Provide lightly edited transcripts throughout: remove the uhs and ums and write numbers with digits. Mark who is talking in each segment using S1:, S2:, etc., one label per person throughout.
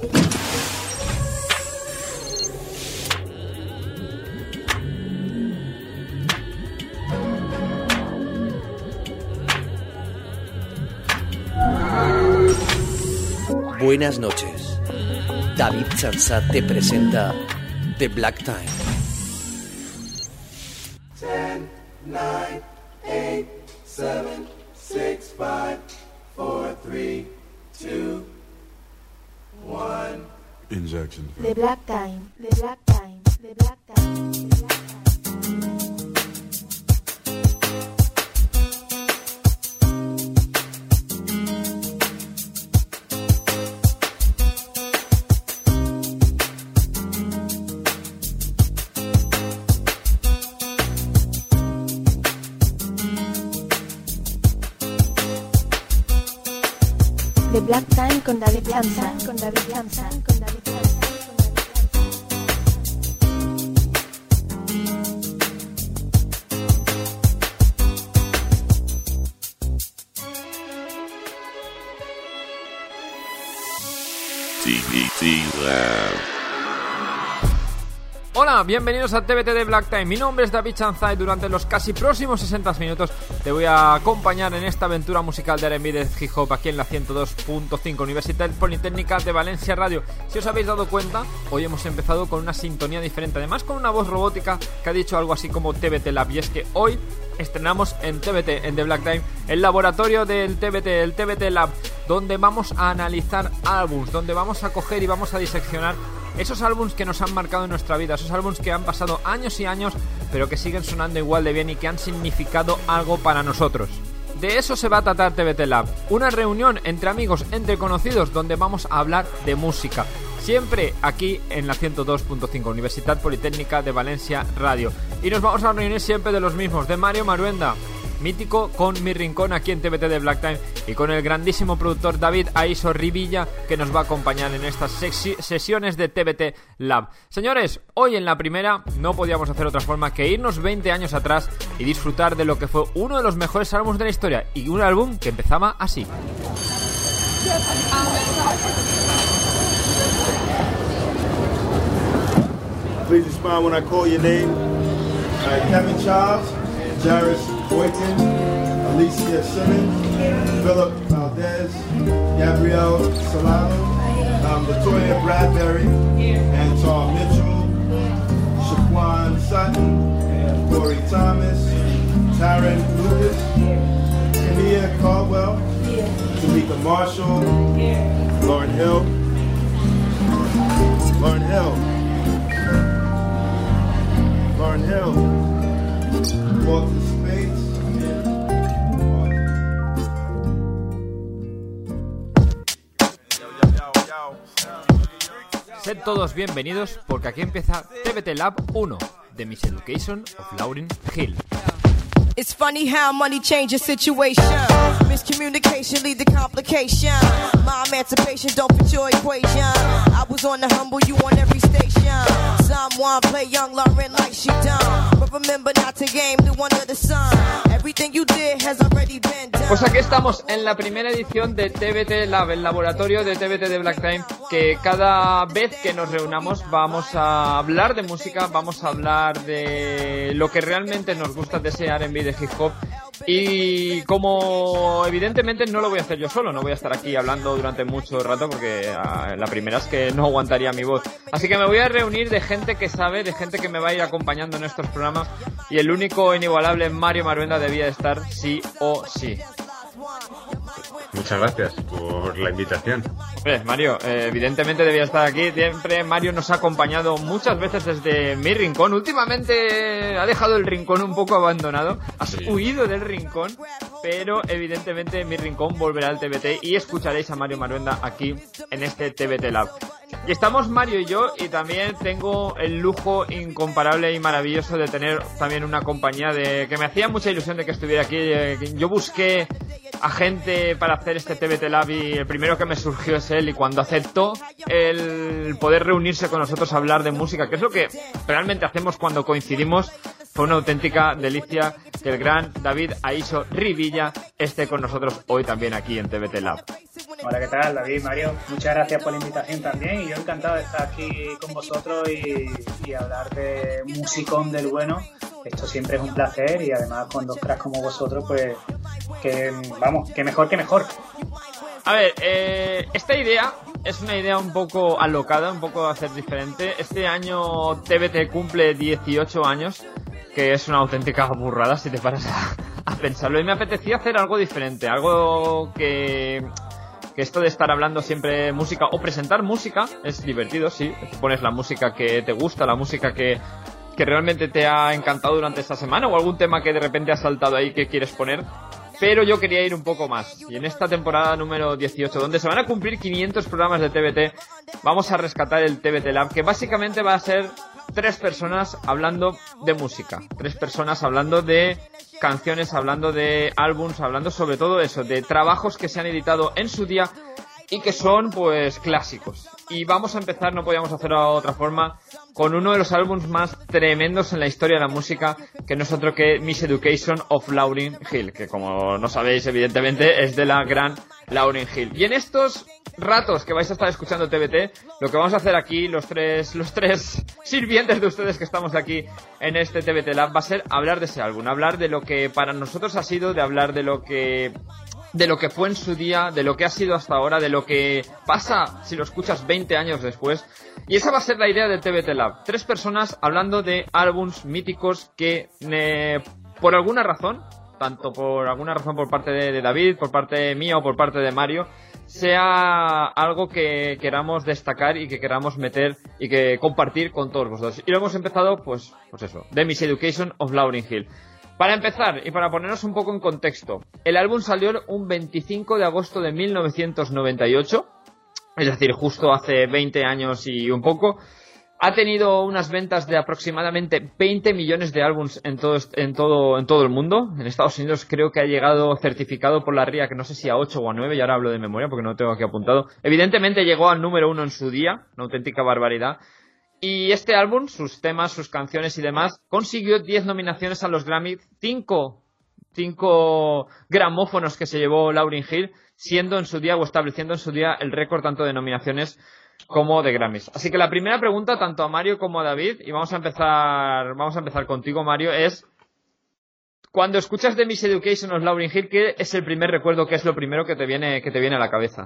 S1: Buenas noches. David Chansat te presenta The Black Time.
S2: 10, 9, 8, 7, 6, 5, 4, 3, 2, 1.
S3: Injection.
S4: The Black Time. The Black Time. The Black Time. The Black Time. The Black Time con David Chansat, con David Chansat, con David Chansat.
S3: TBT Lab.
S5: Hola, bienvenidos a TBT de Black Time. Mi nombre es David Chansat y durante los casi próximos 60 minutos te voy a acompañar en esta aventura musical de R&B de hip hop aquí en la 102.5 Universidad Politécnica de Valencia Radio. Si os habéis dado cuenta, hoy hemos empezado con una sintonía diferente, además con una voz robótica que ha dicho algo así como TBT Lab, y es que hoy estrenamos en TBT, en The Black Time, el laboratorio del TBT, el TBT Lab, donde vamos a analizar álbums, donde vamos a coger y vamos a diseccionar esos álbums que nos han marcado en nuestra vida, esos álbums que han pasado años y años, pero que siguen sonando igual de bien y que han significado algo para nosotros. De eso se va a tratar TBT Lab, una reunión entre amigos, entre conocidos, donde vamos a hablar de música. Siempre aquí en la 102.5 Universidad Politécnica de Valencia Radio. Y nos vamos a reunir siempre de los mismos, de Mario Maruenda, mítico, con Mi Rincón aquí en TBT de Black Time, y con el grandísimo productor David Aiso Rivilla, que nos va a acompañar en estas sesiones de TBT Lab. Señores, hoy en la primera no podíamos hacer otra forma que irnos 20 años atrás y disfrutar de lo que fue uno de los mejores álbumes de la historia, y un álbum que empezaba así.
S6: Please respond when I call your name. Kevin Charles, Jarvis Boykin, Alicia Simmons, Philip Valdez, Gabrielle Solano, Latoya Bradbury, Anton Mitchell, Shaquan Sutton, Corey Thomas, Taryn Lucas, Kenia Caldwell, Tamika Marshall, Lauren Hill, Walter Spates.
S5: Sed todos bienvenidos porque aquí empieza TBT Lab 1 de Miseducation of Lauryn Hill.
S7: It's funny how money changes situation. Miscommunication lead to complication. My emancipation don't fit your equation. I was on the humble, you on every station. Someone play young Lauren like she done. But remember not to game the one of the sun. Everything you did has already been done.
S5: Pues aquí estamos en la primera edición de TBT Lab, el laboratorio de TBT de Black Time, que cada vez que nos reunamos vamos a hablar de música, vamos a hablar de lo que realmente nos gusta de ese R&B de hip hop. Y como evidentemente no lo voy a hacer yo solo, no voy a estar aquí hablando durante mucho rato porque la primera es que no aguantaría mi voz. Así que me voy a reunir de gente que sabe, de gente que me va a ir acompañando en estos programas, y el único inigualable Mario Maruenda debía de estar sí o sí.
S8: Muchas gracias por la invitación.
S5: Hombre, Mario, evidentemente debía estar aquí. Siempre Mario nos ha acompañado muchas veces desde Mi Rincón. Últimamente ha dejado el rincón un poco abandonado. Has huido del rincón, pero evidentemente Mi Rincón volverá al TBT y escucharéis a Mario Maruenda aquí en este TBT Lab. Y estamos Mario y yo, y también tengo el lujo incomparable y maravilloso de tener también una compañía de que me hacía mucha ilusión de que estuviera aquí. Yo busqué a gente para hacer este TBT Lab y el primero que me surgió es él, y cuando aceptó el poder reunirse con nosotros a hablar de música, que es lo que realmente hacemos cuando coincidimos, fue una auténtica delicia que el gran David Aiso Rivilla esté con nosotros hoy también aquí en TBT Lab.
S9: Hola, ¿qué tal, David, Mario? Muchas gracias por la invitación también y yo encantado de estar aquí con vosotros y hablar de musicón del bueno. Esto siempre es un placer y además con dos cracks como vosotros, pues que vamos, que mejor que mejor.
S5: A ver, esta idea es una idea un poco alocada, un poco a hacer diferente. Este año TBT cumple 18 años, que es una auténtica burrada si te paras a pensarlo. Y me apetecía hacer algo diferente, algo que esto de estar hablando siempre música o presentar música es divertido, sí. Pones la música que te gusta, la música que realmente te ha encantado durante esta semana o algún tema que de repente has saltado ahí que quieres poner. Pero yo quería ir un poco más. Y en esta temporada número 18, donde se van a cumplir 500 programas de TBT, vamos a rescatar el TBT Lab, que básicamente va a ser 3 personas hablando de música. 3 personas hablando de canciones, hablando de álbums, hablando sobre todo eso, de trabajos que se han editado en su día y que son, pues, clásicos. Y vamos a empezar, no podíamos hacerlo de otra forma, con uno de los álbumes más tremendos en la historia de la música, que no es otro que Miseducation of Lauryn Hill, que como no sabéis, evidentemente, es de la gran Lauryn Hill. Y en estos ratos que vais a estar escuchando TBT, lo que vamos a hacer aquí, los tres sirvientes de ustedes que estamos aquí en este TBT Lab, va a ser hablar de ese álbum, hablar de lo que para nosotros ha sido, de hablar de lo que fue en su día, de lo que ha sido hasta ahora, de lo que pasa si lo escuchas 20 años después. Y esa va a ser la idea del TBT Lab. 3 personas hablando de álbums míticos que, por alguna razón, tanto por alguna razón por parte de David, por parte mía o por parte de Mario, sea algo que queramos destacar y que queramos meter y que compartir con todos vosotros. Y lo hemos empezado, pues eso, The Miseducation of Lauryn Hill. Para empezar, y para ponernos un poco en contexto, el álbum salió un 25 de agosto de 1998, es decir, justo hace 20 años y un poco. Ha tenido unas ventas de aproximadamente 20 millones de álbumes en todo el mundo. En Estados Unidos creo que ha llegado certificado por la RIA, que no sé si a 8 o a 9, y ahora hablo de memoria porque no lo tengo aquí apuntado. Evidentemente llegó al número 1 en su día, una auténtica barbaridad. Y este álbum, sus temas, sus canciones y demás, consiguió 10 nominaciones a los Grammy, 5 gramófonos que se llevó Lauryn Hill, siendo en su día o estableciendo en su día el récord tanto de nominaciones como de Grammys. Así que la primera pregunta, tanto a Mario como a David, y vamos a empezar contigo, Mario, es: cuando escuchas The Miseducation of Lauryn Hill, ¿qué es el primer recuerdo, qué es lo primero que te viene a la cabeza?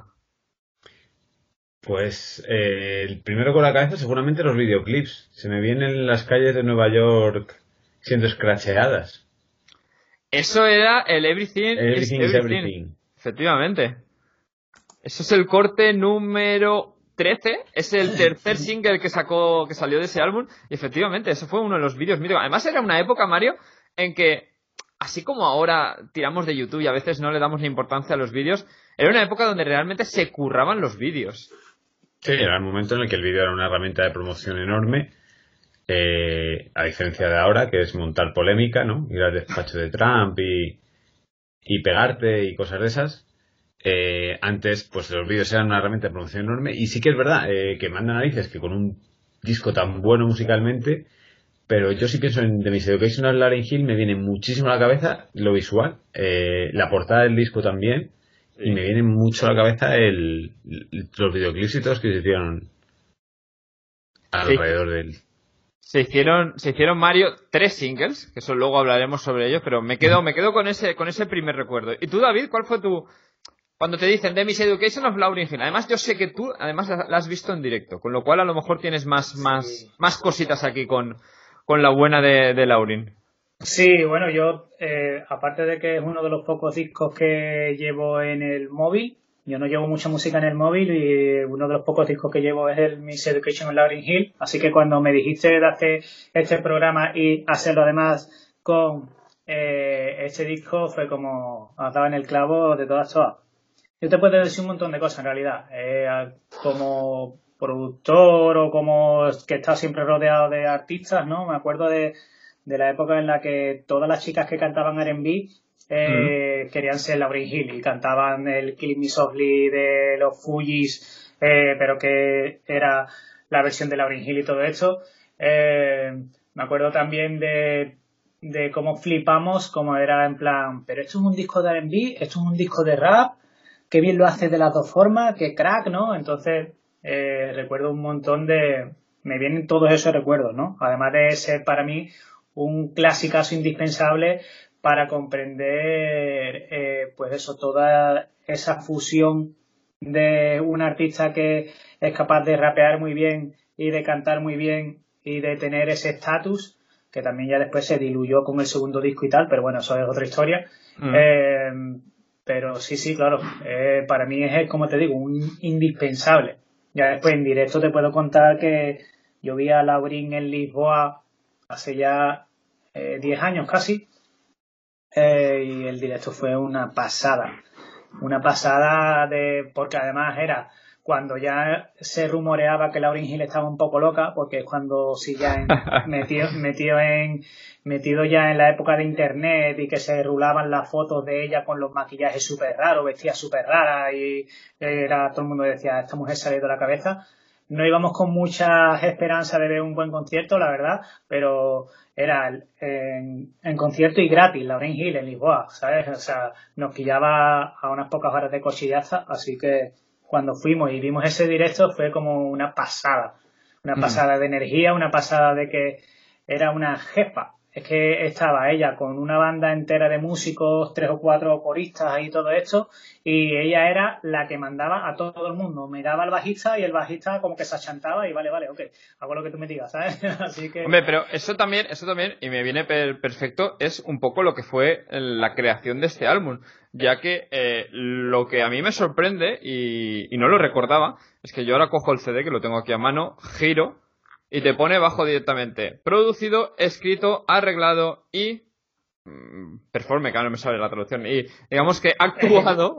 S8: Pues el primero con la cabeza seguramente los videoclips. Se me vienen las calles de Nueva York siendo escracheadas.
S5: Eso era el Everything is
S8: Everything.
S5: Efectivamente. Eso es el corte número 13. Es el tercer single que salió de ese álbum. Y efectivamente, eso fue uno de los vídeos míticos. Además era una época, Mario, en que, así como ahora tiramos de YouTube y a veces no le damos la importancia a los vídeos, era una época donde realmente se curraban los vídeos.
S8: Sí, era el momento en el que el vídeo era una herramienta de promoción enorme, a diferencia de ahora, que es montar polémica, ¿no? Ir al despacho de Trump y pegarte y cosas de esas. Antes, pues los vídeos eran una herramienta de promoción enorme, y sí que es verdad que manda narices que con un disco tan bueno musicalmente, pero yo sí pienso en The Miseducation of Lauryn Hill, me viene muchísimo a la cabeza lo visual, la portada del disco también. Y me viene mucho a la cabeza los videoclips y todos que se hicieron alrededor de él.
S5: Se hicieron, Mario, 3 singles, que eso luego hablaremos sobre ellos, pero me quedo con ese primer recuerdo. ¿Y tú, David, cuál fue cuando te dicen The Miseducation of Lauryn Hill? Además, yo sé que tú, además, la has visto en directo, con lo cual a lo mejor tienes más cositas aquí con la buena de Lauryn.
S9: Sí, bueno, yo, aparte de que es uno de los pocos discos que llevo en el móvil, yo no llevo mucha música en el móvil y uno de los pocos discos que llevo es el Miseducation of Lauryn Hill, así que cuando me dijiste de hacer este programa y hacerlo además con este disco, fue como daba en el clavo de todas. Yo te puedo decir un montón de cosas en realidad, como productor o como que he estado siempre rodeado de artistas, ¿no? Me acuerdo de la época en la que todas las chicas que cantaban R&B querían ser Lauryn Hill y cantaban el Killing Me Softly de los Fugees, pero que era la versión de Lauryn Hill y todo esto. Me acuerdo también de cómo flipamos, como era en plan, pero esto es un disco de R&B, esto es un disco de rap, qué bien lo hace de las dos formas, qué crack, ¿no? Entonces, recuerdo un montón me vienen todos esos recuerdos, ¿no? Además de ser para mí un clasicazo indispensable para comprender, pues eso, toda esa fusión de un artista que es capaz de rapear muy bien y de cantar muy bien y de tener ese estatus, que también ya después se diluyó con el segundo disco y tal, pero bueno, eso es otra historia. Pero sí, claro, para mí es, como te digo, un indispensable. Ya después en directo te puedo contar que yo vi a Laurín en Lisboa hace ya 10 años casi, y el directo fue una pasada porque además era cuando ya se rumoreaba que Lauryn Hill estaba un poco loca, porque es cuando sí ya metido ya en la época de internet y que se rulaban las fotos de ella con los maquillajes súper raros, vestía súper rara y todo el mundo decía, esta mujer se ha ido la cabeza. No íbamos con muchas esperanzas de ver un buen concierto, la verdad, pero era en concierto y gratis, Lauryn Hill en Lisboa, ¿sabes? O sea, nos pillaba a unas pocas horas de Cochillaza, así que cuando fuimos y vimos ese directo fue como una pasada de energía, una pasada de que era una jefa. Es que estaba ella con una banda entera de músicos, 3 o 4 coristas y todo esto, y ella era la que mandaba a todo el mundo. Me daba el bajista y el bajista como que se achantaba y vale, ok, hago lo que tú me digas, ¿sabes? Así que...
S5: Hombre, pero eso también, y me viene perfecto, es un poco lo que fue la creación de este álbum, ya que lo que a mí me sorprende, y no lo recordaba, es que yo ahora cojo el CD, que lo tengo aquí a mano, giro, y te pone bajo directamente producido, escrito, arreglado y performe, que ahora no me sale la traducción, y digamos que actuado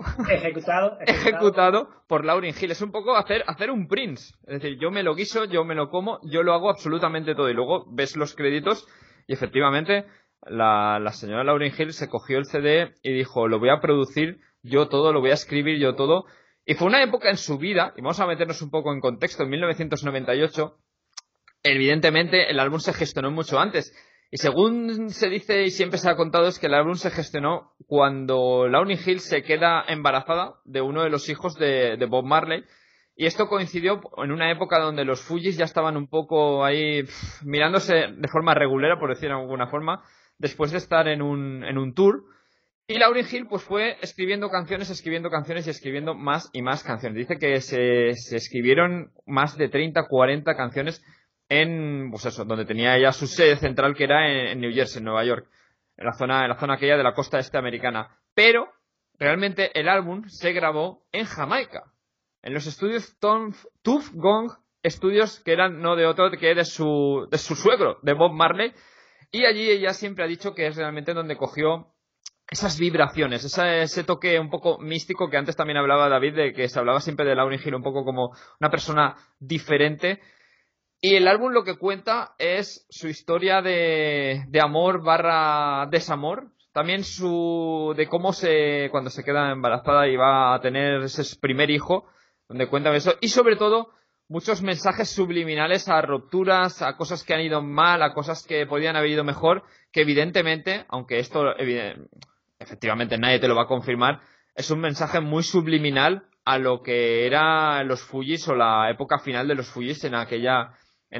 S5: ejecutado por Lauryn Hill. Es un poco hacer un Prince, es decir, yo me lo guiso, yo me lo como, yo lo hago absolutamente todo, y luego ves los créditos y efectivamente la señora Lauryn Hill se cogió el CD y dijo, lo voy a producir yo todo, lo voy a escribir yo todo, y fue una época en su vida, y vamos a meternos un poco en contexto, en 1998. Evidentemente el álbum se gestionó mucho antes, y según se dice y siempre se ha contado es que el álbum se gestionó cuando Lauryn Hill se queda embarazada de uno de los hijos de Bob Marley, y esto coincidió en una época donde los Fugees ya estaban un poco ahí mirándose de forma regular, por decir de alguna forma, después de estar en un tour, y Lauryn Hill pues fue escribiendo canciones y escribiendo más y más canciones. Dice que se escribieron más de 30-40 canciones en, pues eso, donde tenía ella su sede central, que era en New Jersey, en Nueva York, en la zona aquella de la costa este americana. Pero realmente el álbum se grabó en Jamaica, en los estudios Tuff Gong Studios, que eran no de otro que de su suegro, de Bob Marley, y allí ella siempre ha dicho que es realmente donde cogió esas vibraciones, ese toque un poco místico que antes también hablaba David, de que se hablaba siempre de Lauryn Hill un poco como una persona diferente. Y el álbum lo que cuenta es su historia de amor / desamor. También de cómo cuando se queda embarazada y va a tener ese primer hijo, donde cuenta eso. Y sobre todo, muchos mensajes subliminales a rupturas, a cosas que han ido mal, a cosas que podían haber ido mejor, que evidentemente, aunque esto efectivamente nadie te lo va a confirmar, es un mensaje muy subliminal a lo que eran los Fugees o la época final de los Fugees en aquellos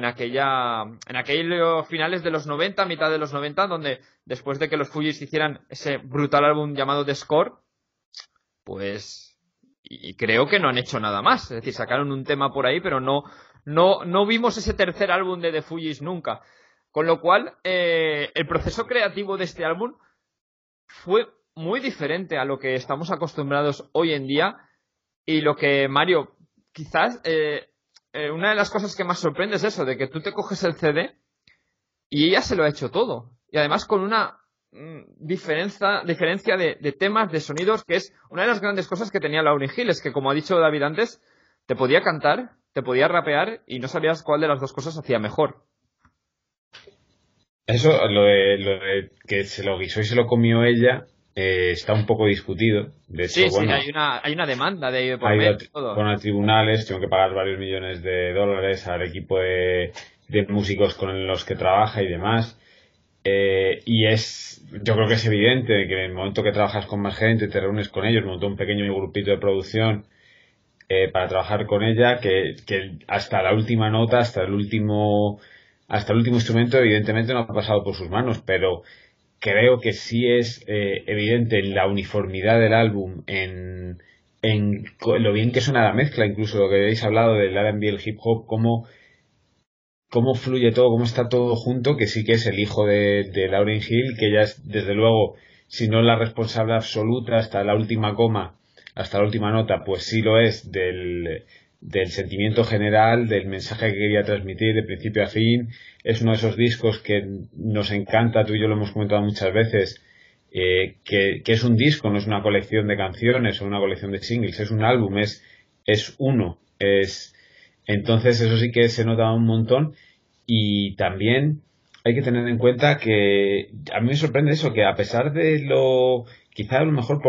S5: finales de los 90, mitad de los 90, donde después de que los Fugees hicieran ese brutal álbum llamado The Score, pues, y creo que no han hecho nada más, es decir, sacaron un tema por ahí, pero no vimos ese tercer álbum de The Fugees nunca, con lo cual el proceso creativo de este álbum fue muy diferente a lo que estamos acostumbrados hoy en día, y lo que, Mario, quizás una de las cosas que más sorprende es eso, de que tú te coges el CD y ella se lo ha hecho todo. Y además con una diferencia de temas, de sonidos, que es una de las grandes cosas que tenía Lauryn Hill, es que, como ha dicho David antes, te podía cantar, te podía rapear y no sabías cuál de las dos cosas hacía mejor.
S8: Eso, lo de que se lo guisó y se lo comió ella, está un poco discutido. De hecho,
S5: sí, bueno, hay una demanda de por
S8: medio, todo. Con los tribunales, tengo que pagar varios millones de dólares al equipo de músicos con los que trabaja y demás. Yo creo que es evidente que en el momento que trabajas con más gente, te reúnes con ellos, montó un pequeño grupito de producción para trabajar con ella, que hasta la última nota, hasta el último instrumento, evidentemente no ha pasado por sus manos, pero creo que sí es evidente en la uniformidad del álbum, en lo bien que suena la mezcla, incluso lo que habéis hablado del R&B, el hip hop, cómo fluye todo, cómo está todo junto, que sí que es el hijo de Lauryn Hill, que ella es, desde luego, si no la responsable absoluta hasta la última coma, hasta la última nota, pues sí lo es del sentimiento general, del mensaje que quería transmitir de principio a fin. Es uno de esos discos que nos encanta, tú y yo lo hemos comentado muchas veces, que es un disco, no es una colección de canciones o una colección de singles, es un álbum, es uno, entonces eso sí que se nota un montón. Y también hay que tener en cuenta que a mí me sorprende eso, que a pesar de quizá a lo mejor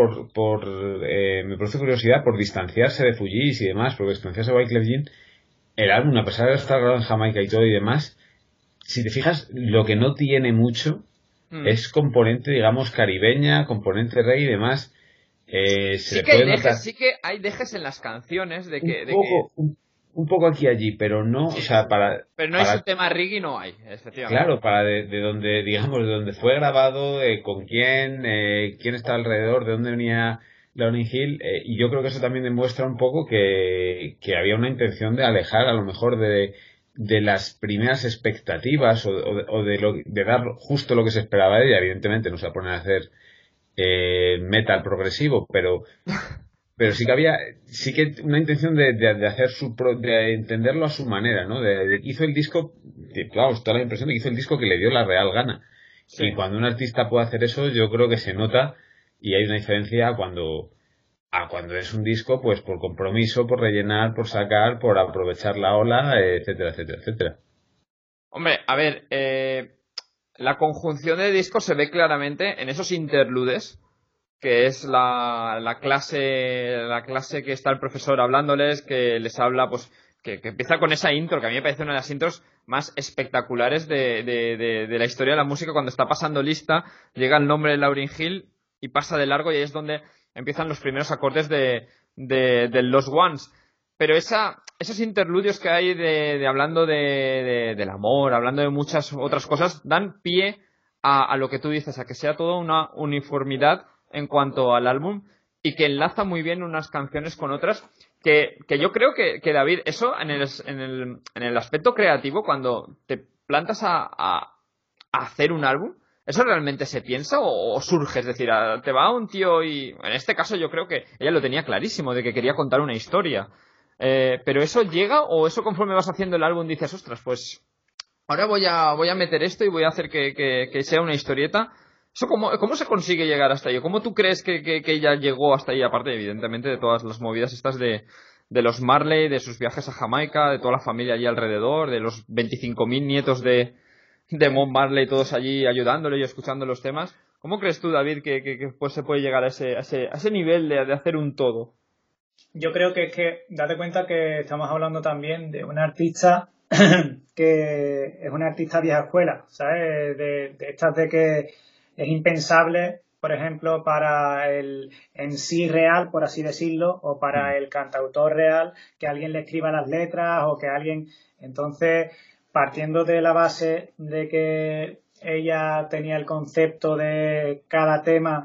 S8: me produce curiosidad por distanciarse de Fugees y demás, porque distanciarse de Wyclef Jean, el álbum, a pesar de estar grabado en Jamaica y todo y demás, si te fijas, lo que no tiene mucho es componente, digamos, caribeña, componente reggae y demás.
S5: Sí que hay dejes en las canciones de que...
S8: Un poco aquí y allí, pero no, o sea,
S5: Pero no es un tema reggae, no hay, efectivamente.
S8: Claro, de donde, digamos, de donde fue grabado, con quién está alrededor, de dónde venía Lauryn Hill, y yo creo que eso también demuestra un poco que había una intención de alejar, a lo mejor, de las primeras expectativas o de dar justo lo que se esperaba de ella. Evidentemente no se va a poner a hacer metal progresivo, pero sí que una intención de hacer de entenderlo a su manera, ¿no? Hizo el disco, vamos, toda la impresión de que hizo el disco que le dio la real gana. Sí. Y cuando un artista puede hacer eso, yo creo que se nota, y hay una diferencia cuando es un disco, pues por compromiso, por rellenar, por sacar, por aprovechar la ola, etcétera, etcétera, etcétera.
S5: Hombre, a ver, la conjunción de discos se ve claramente en esos interludes, que es la clase que está el profesor hablándoles, que les habla, pues, que empieza con esa intro, que a mí me parece una de las intros más espectaculares de la historia de la música. Cuando está pasando lista, llega el nombre de Lauryn Hill y pasa de largo, y ahí es donde empiezan los primeros acordes de Lost Ones. Pero esos interludios que hay de hablando del amor, hablando de muchas otras cosas, dan pie a lo que tú dices, a que sea toda una uniformidad en cuanto al álbum, y que enlaza muy bien unas canciones con otras, que yo creo que David, eso en el aspecto creativo, cuando te plantas a hacer un álbum, ¿eso realmente se piensa o surge? Es decir, te va un tío y, en este caso yo creo que ella lo tenía clarísimo, de que quería contar una historia, pero ¿eso llega, o eso conforme vas haciendo el álbum dices, ostras, pues ahora voy a meter esto y voy a hacer que sea una historieta? ¿Eso cómo se consigue llegar hasta ahí? ¿Cómo tú crees que ella llegó hasta ahí? Aparte, evidentemente, de todas las movidas estas de los Marley, de sus viajes a Jamaica, de toda la familia allí alrededor, de los 25.000 nietos de Bob Marley, todos allí ayudándole y escuchando los temas. ¿Cómo crees tú, David, que pues se puede llegar a ese nivel de hacer un todo?
S9: Yo creo que es que, date cuenta que estamos hablando también de una artista que es una artista vieja escuela, ¿sabes? De estas de que es impensable, por ejemplo, para el MC real, por así decirlo, o para el cantautor real, que alguien le escriba las letras o que alguien... Entonces, partiendo de la base de que ella tenía el concepto de cada tema,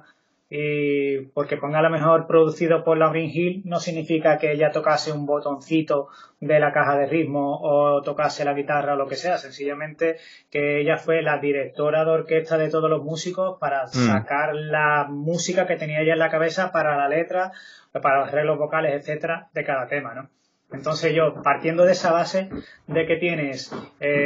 S9: y porque ponga a lo mejor producido por Lauryn Hill, no significa que ella tocase un botoncito de la caja de ritmo o tocase la guitarra o lo que sea, sencillamente que ella fue la directora de orquesta de todos los músicos para sacar la música que tenía ella en la cabeza para la letra, para los arreglos vocales, etcétera, de cada tema, ¿no? Entonces yo, partiendo de esa base de que tienes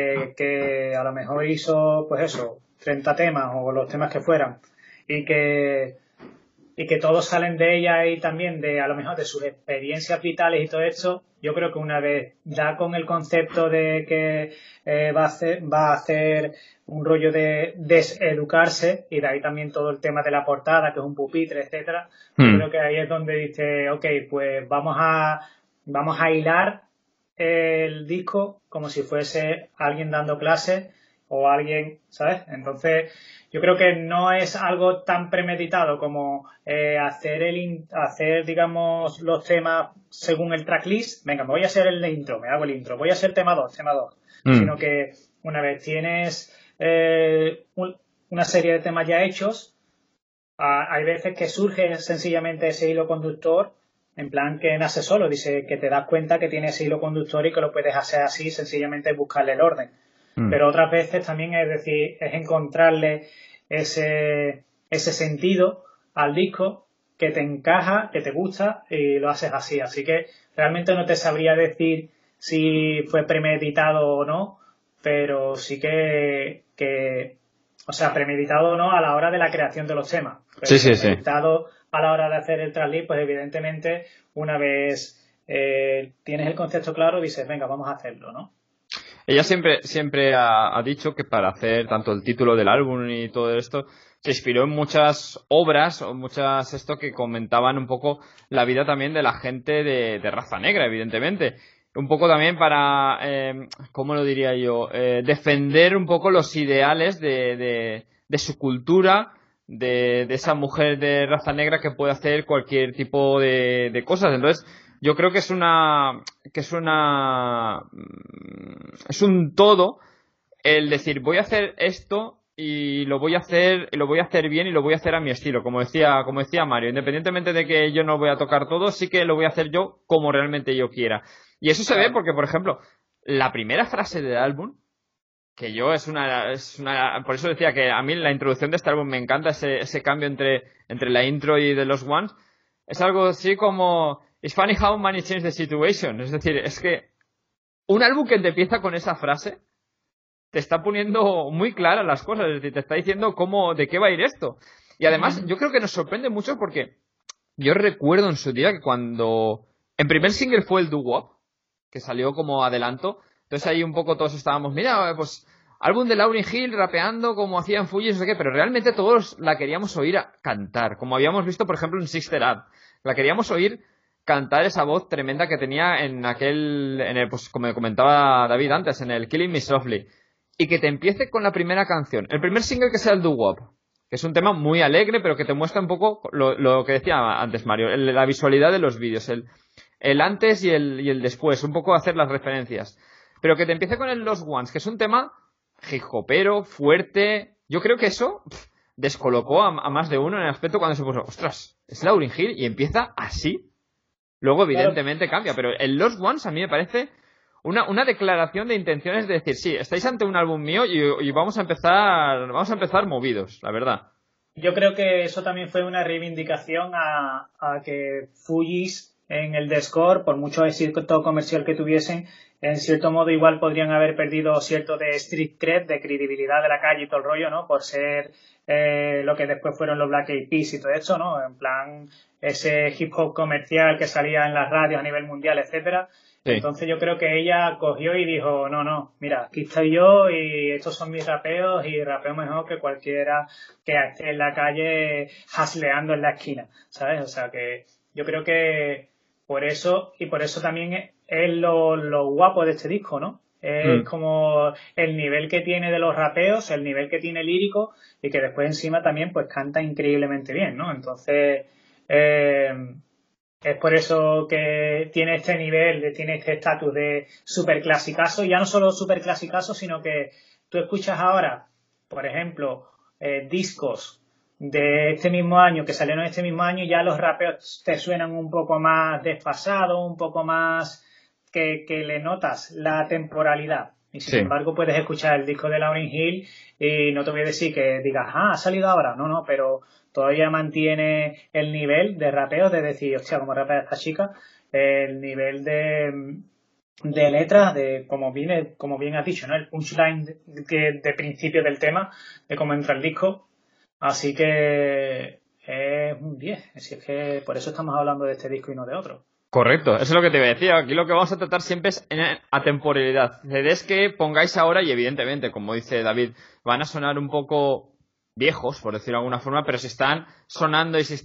S9: que a lo mejor hizo, pues eso, 30 temas o los temas que fueran, y que todos salen de ella y también de a lo mejor de sus experiencias vitales y todo esto, yo creo que una vez ya con el concepto de que va a hacer un rollo de deseducarse, y de ahí también todo el tema de la portada, que es un pupitre, etcétera, yo creo que ahí es donde dice, ok, pues vamos a hilar el disco como si fuese alguien dando clases, o alguien, ¿sabes? Entonces, yo creo que no es algo tan premeditado como hacer, digamos, los temas según el tracklist. Venga, me voy a hacer el intro, me hago el intro. Voy a hacer tema 2. Sino que una vez tienes una serie de temas ya hechos, hay veces que surge sencillamente ese hilo conductor, en plan que nace solo. Dice que te das cuenta que tiene ese hilo conductor y que lo puedes hacer así, sencillamente buscarle el orden. Pero otras veces también es encontrarle ese sentido al disco que te encaja, que te gusta y lo haces así. Así que realmente no te sabría decir si fue premeditado o no, pero sí que o sea, premeditado o no a la hora de la creación de los temas. Pero premeditado a la hora de hacer el tracklist, pues evidentemente una vez tienes el concepto claro, dices, venga, vamos a hacerlo, ¿no?
S5: Ella siempre ha dicho que para hacer tanto el título del álbum y todo esto se inspiró en muchas obras o muchas que comentaban un poco la vida también de la gente de raza negra, evidentemente. Un poco también para, ¿cómo lo diría yo? Defender un poco los ideales de su cultura, de esa mujer de raza negra que puede hacer cualquier tipo de cosas. Entonces, yo creo que es un todo el decir, voy a hacer esto y lo voy a hacer bien y lo voy a hacer a mi estilo, como decía Mario, independientemente de que yo no voy a tocar todo, sí que lo voy a hacer yo como realmente yo quiera. Y eso se ve porque, por ejemplo, la primera frase del álbum, que yo por eso decía que a mí la introducción de este álbum me encanta, ese cambio entre la intro y de los Ones, es algo así como "It's funny how money changed the situation". Es decir, es que un álbum que te empieza con esa frase te está poniendo muy claras las cosas, es decir, te está diciendo de qué va a ir esto. Y además, yo creo que nos sorprende mucho porque yo recuerdo en su día que cuando el primer single fue el doo-wop, que salió como adelanto, entonces ahí un poco todos estábamos, mira, pues álbum de Lauryn Hill rapeando como hacía en Fuji, no sé qué, pero realmente todos la queríamos oír cantar, como habíamos visto, por ejemplo, en Sister Act. La queríamos oír cantar esa voz tremenda que tenía pues como comentaba David antes, en el Killing Me Softly. Y que te empiece con la primera canción, el primer single que sea el doo-wop, que es un tema muy alegre, pero que te muestra un poco lo que decía antes Mario, la visualidad de los vídeos, el antes y el después, un poco hacer las referencias. Pero que te empiece con el Lost Ones, que es un tema hip hopero, fuerte. Yo creo que eso descolocó a más de uno en el aspecto cuando se puso, ostras, es Lauryn Hill y empieza así. Luego evidentemente cambia, pero el Lost Ones a mí me parece una declaración de intenciones de decir, sí, estáis ante un álbum mío y vamos a empezar movidos, la verdad.
S9: Yo creo que eso también fue una reivindicación a que Fujis en el Score, por mucho éxito comercial que tuviesen, en cierto modo igual podrían haber perdido cierto de street cred, de credibilidad de la calle y todo el rollo, ¿no? Por ser lo que después fueron los Black Eyed Peas y todo eso, ¿no? En plan, ese hip hop comercial que salía en las radios a nivel mundial, etcétera. Sí. Entonces yo creo que ella cogió y dijo, no, mira, aquí estoy yo y estos son mis rapeos y rapeo mejor que cualquiera que esté en la calle hasleando en la esquina, ¿sabes? O sea que yo creo que por eso también es lo guapo de este disco, ¿no? Es como el nivel que tiene de los rapeos, el nivel que tiene lírico y que después encima también pues canta increíblemente bien, ¿no? Entonces es por eso que tiene este nivel, tiene este estatus de superclasicazo, y ya no solo superclasicazo, sino que tú escuchas ahora, por ejemplo, discos de este mismo año, que salieron este mismo año, y ya los rapeos te suenan un poco más desfasados, un poco más que le notas la temporalidad. Y sin embargo puedes escuchar el disco de Lauryn Hill y no te voy a decir que digas, ha salido ahora, no, pero todavía mantiene el nivel de rapeo, de decir, hostia, como rapea esta chica, el nivel de letras, de como bien has dicho, ¿no? El punchline de principio del tema, de cómo entra el disco. Así que es un 10. Así es que por eso estamos hablando de este disco y no de otro.
S5: Correcto, eso es lo que te iba a decir. Aquí lo que vamos a tratar siempre es en atemporalidad. CDs que pongáis ahora y evidentemente, como dice David, van a sonar un poco viejos, por decirlo de alguna forma, pero si están sonando y si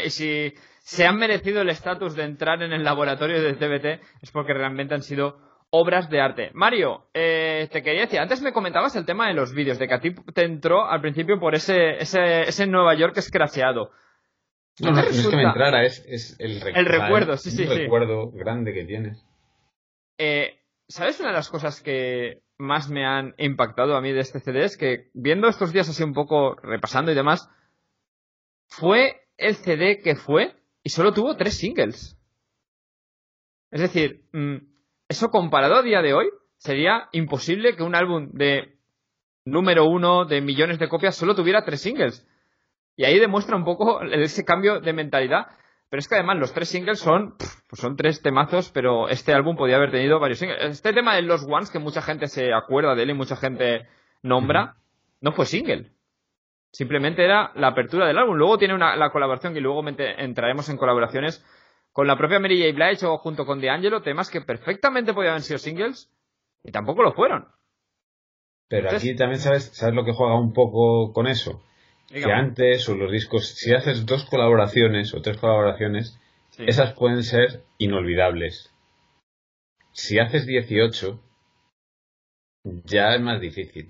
S5: se han merecido el estatus de entrar en el laboratorio de TBT es porque realmente han sido obras de arte. Mario, te quería decir, antes me comentabas el tema de los vídeos, de que a ti te entró al principio por ese Nueva York escraseado.
S8: No es que me entrara, es el
S5: recuerdo, sí.
S8: recuerdo grande que tienes.
S5: ¿Sabes una de las cosas que más me han impactado a mí de este CD? Es que viendo estos días así un poco, repasando y demás, fue el CD que fue y solo tuvo 3 singles. Es decir, eso comparado a día de hoy, sería imposible que un álbum de número 1 de millones de copias solo tuviera 3 singles. Y ahí demuestra un poco ese cambio de mentalidad. Pero es que además los 3 singles son 3 temazos, pero este álbum podía haber tenido varios singles. Este tema de Los Ones, que mucha gente se acuerda de él y mucha gente nombra, no fue single. Simplemente era la apertura del álbum. Luego tiene la colaboración, que luego entraremos en colaboraciones con la propia Mary J. Blige o junto con D'Angelo, temas que perfectamente podían haber sido singles y tampoco lo fueron.
S8: Pero entonces, aquí también sabes lo que juega un poco con eso. Que antes, o los discos, si haces 2 colaboraciones o 3 colaboraciones, esas pueden ser inolvidables. Si haces 18, ya es más difícil.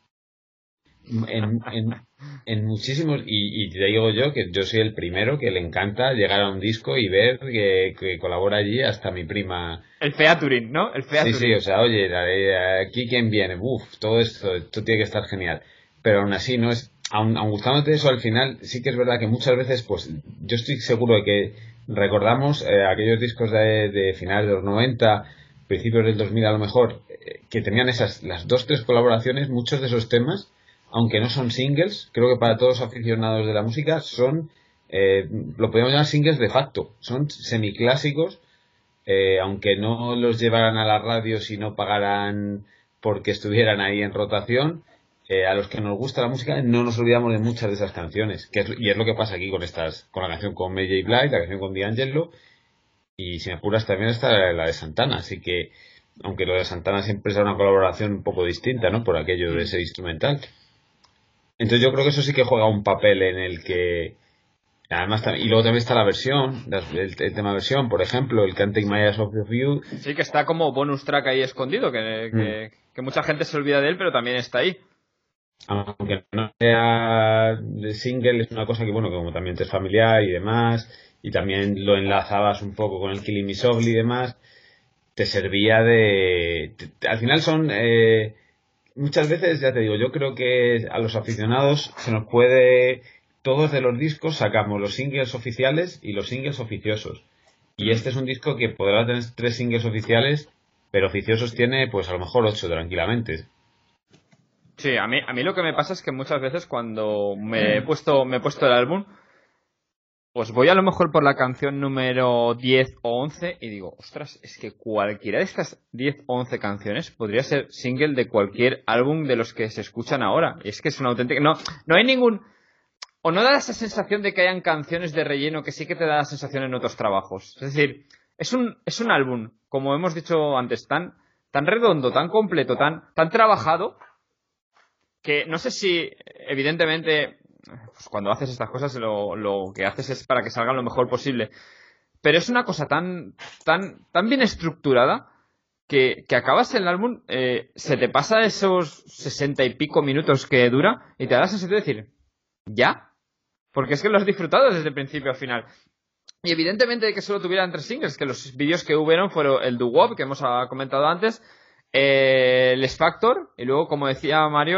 S8: En muchísimos, y te digo yo que yo soy el primero que le encanta llegar a un disco y ver que colabora allí hasta mi prima.
S5: El featuring, ¿no? El featuring.
S8: Sí, o sea, oye, aquí quién viene, todo esto tiene que estar genial. Pero aún así no es, aun gustándote eso al final, sí que es verdad que muchas veces, pues, yo estoy seguro de que recordamos aquellos discos de finales de los 90, principios del 2000 a lo mejor, que tenían las 2-3 colaboraciones, muchos de esos temas, aunque no son singles, creo que para todos los aficionados de la música son, lo podemos llamar singles de facto, son semiclásicos, aunque no los llevaran a la radio si no pagaran porque estuvieran ahí en rotación, a los que nos gusta la música no nos olvidamos de muchas de esas canciones, y es lo que pasa aquí con la canción con Mary J. Blige, la canción con D'Angelo, y si me apuras también está la de Santana, así que, aunque lo de Santana siempre es una colaboración un poco distinta, ¿no? Por aquello de ser instrumental. Entonces yo creo que eso sí que juega un papel en el que, además, y luego también está la versión, el tema versión, por ejemplo, el Can't Take My Eyes Off of You.
S5: Sí, que está como bonus track ahí escondido, que mucha gente se olvida de él, pero también está ahí.
S8: Aunque no sea de single, es una cosa que, bueno, que como también te es familiar y demás, y también lo enlazabas un poco con el Killing Me Softly y demás, te servía al final son... muchas veces, ya te digo, yo creo que a los aficionados se nos puede... Todos de los discos sacamos los singles oficiales y los singles oficiosos. Y este es un disco que podrá tener 3 singles oficiales, pero oficiosos tiene, pues a lo mejor 8 tranquilamente.
S5: Sí, a mí lo que me pasa es que muchas veces cuando me he puesto el álbum, pues voy a lo mejor por la canción número 10 o 11 y digo, ostras, es que cualquiera de estas 10 o 11 canciones podría ser single de cualquier álbum de los que se escuchan ahora. Y es que es una auténtica... No hay ningún... O no da esa sensación de que hayan canciones de relleno que sí que te da la sensación en otros trabajos. Es decir, es un álbum, como hemos dicho antes, tan redondo, tan completo, tan trabajado, que no sé si, evidentemente... Pues cuando haces estas cosas lo que haces es para que salgan lo mejor posible, pero es una cosa tan bien estructurada que acabas el álbum, se te pasa esos 60 y pico minutos que dura y te da la sensación de decir ¿ya? Porque es que lo has disfrutado desde el principio al final. Y evidentemente de que solo tuvieran 3 singles, que los vídeos que hubieron fueron el doo-wop que hemos comentado antes, el X Factor, y luego, como decía Mario,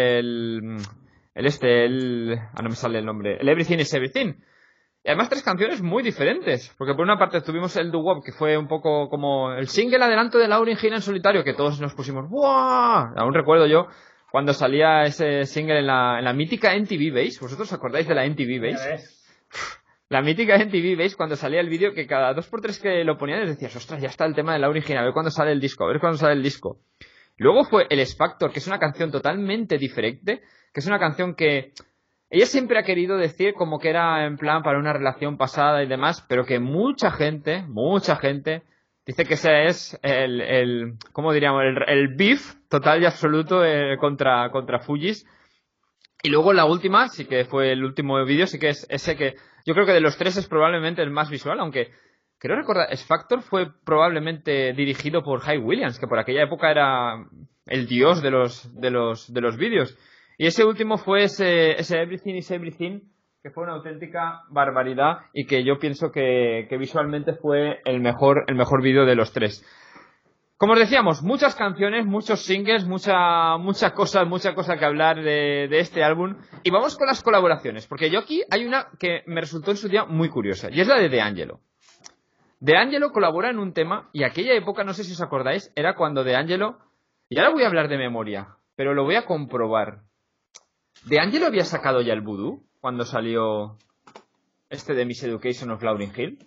S5: no me sale el nombre, el Everything is Everything. Y además 3 canciones muy diferentes, porque por una parte tuvimos el doo-wop, que fue un poco como el single adelanto de Lauryn Hill en solitario, que todos nos pusimos ¡buah! Aún recuerdo yo cuando salía ese single en la mítica MTV Base. ¿Vosotros os acordáis de la MTV Base? La mítica MTV Base, cuando salía el vídeo, que cada 2x3 que lo ponían les decías, ostras, ya está el tema de Lauryn Hill, a ver cuándo sale el disco, Luego fue el X Factor, que es una canción totalmente diferente, que es una canción que ella siempre ha querido decir como que era en plan para una relación pasada y demás, pero que mucha gente dice que ese es ¿cómo diríamos? El beef total y absoluto contra Fugees. Y luego la última, sí que fue el último vídeo, sí que es ese que yo creo que de los 3 es probablemente el más visual, aunque creo recordar, X Factor fue probablemente dirigido por Hype Williams, que por aquella época era el dios de los vídeos. Y ese último fue ese Everything is Everything, que fue una auténtica barbaridad y que yo pienso que visualmente fue el mejor vídeo de los tres. Como os decíamos, muchas canciones, muchos singles, mucha cosa que hablar de este álbum. Y vamos con las colaboraciones, porque yo aquí hay una que me resultó en su día muy curiosa, y es la de D'Angelo. D'Angelo colabora en un tema, y aquella época, no sé si os acordáis, era cuando D'Angelo, y ahora voy a hablar de memoria, pero lo voy a comprobar. ¿D'Angelo había sacado ya el Voodoo cuando salió este de Miss Education of Lauryn Hill?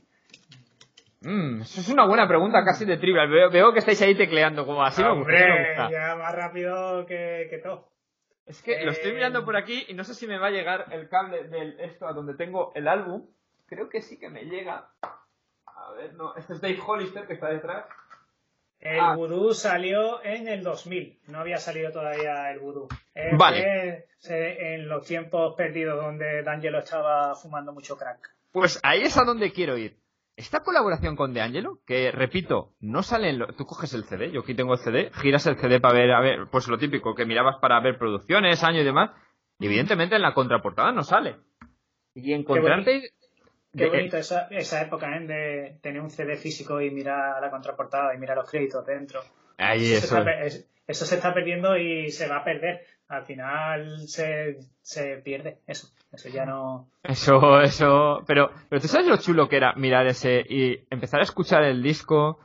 S5: Eso es una buena pregunta, casi de trivial. Veo que estáis ahí tecleando, como así me gusta.
S9: Hombre, ya más rápido que todo.
S5: Es que lo estoy mirando por aquí y no sé si me va a llegar el cable de esto a donde tengo el álbum. Creo que sí que me llega. A ver, no, este es Dave Hollister que está detrás.
S9: El Voodoo salió en el 2000, no había salido todavía el Voodoo.
S5: Vale.
S9: En los tiempos perdidos donde D'Angelo estaba fumando mucho crack.
S5: Pues ahí es a donde quiero ir. Esta colaboración con D'Angelo, que repito, no sale en tú coges el CD, yo aquí tengo el CD, giras el CD para ver, pues lo típico, que mirabas para ver producciones, año y demás, y evidentemente en la contraportada no sale. Y encontrarte...
S9: Qué bonito esa época, de tener un CD físico y mirar la contraportada y mirar los créditos dentro.
S5: Ahí
S9: eso se está perdiendo y se va a perder. Al final se pierde eso ya no...
S5: Eso... Pero tú sabes lo chulo que era mirar ese y empezar a escuchar el disco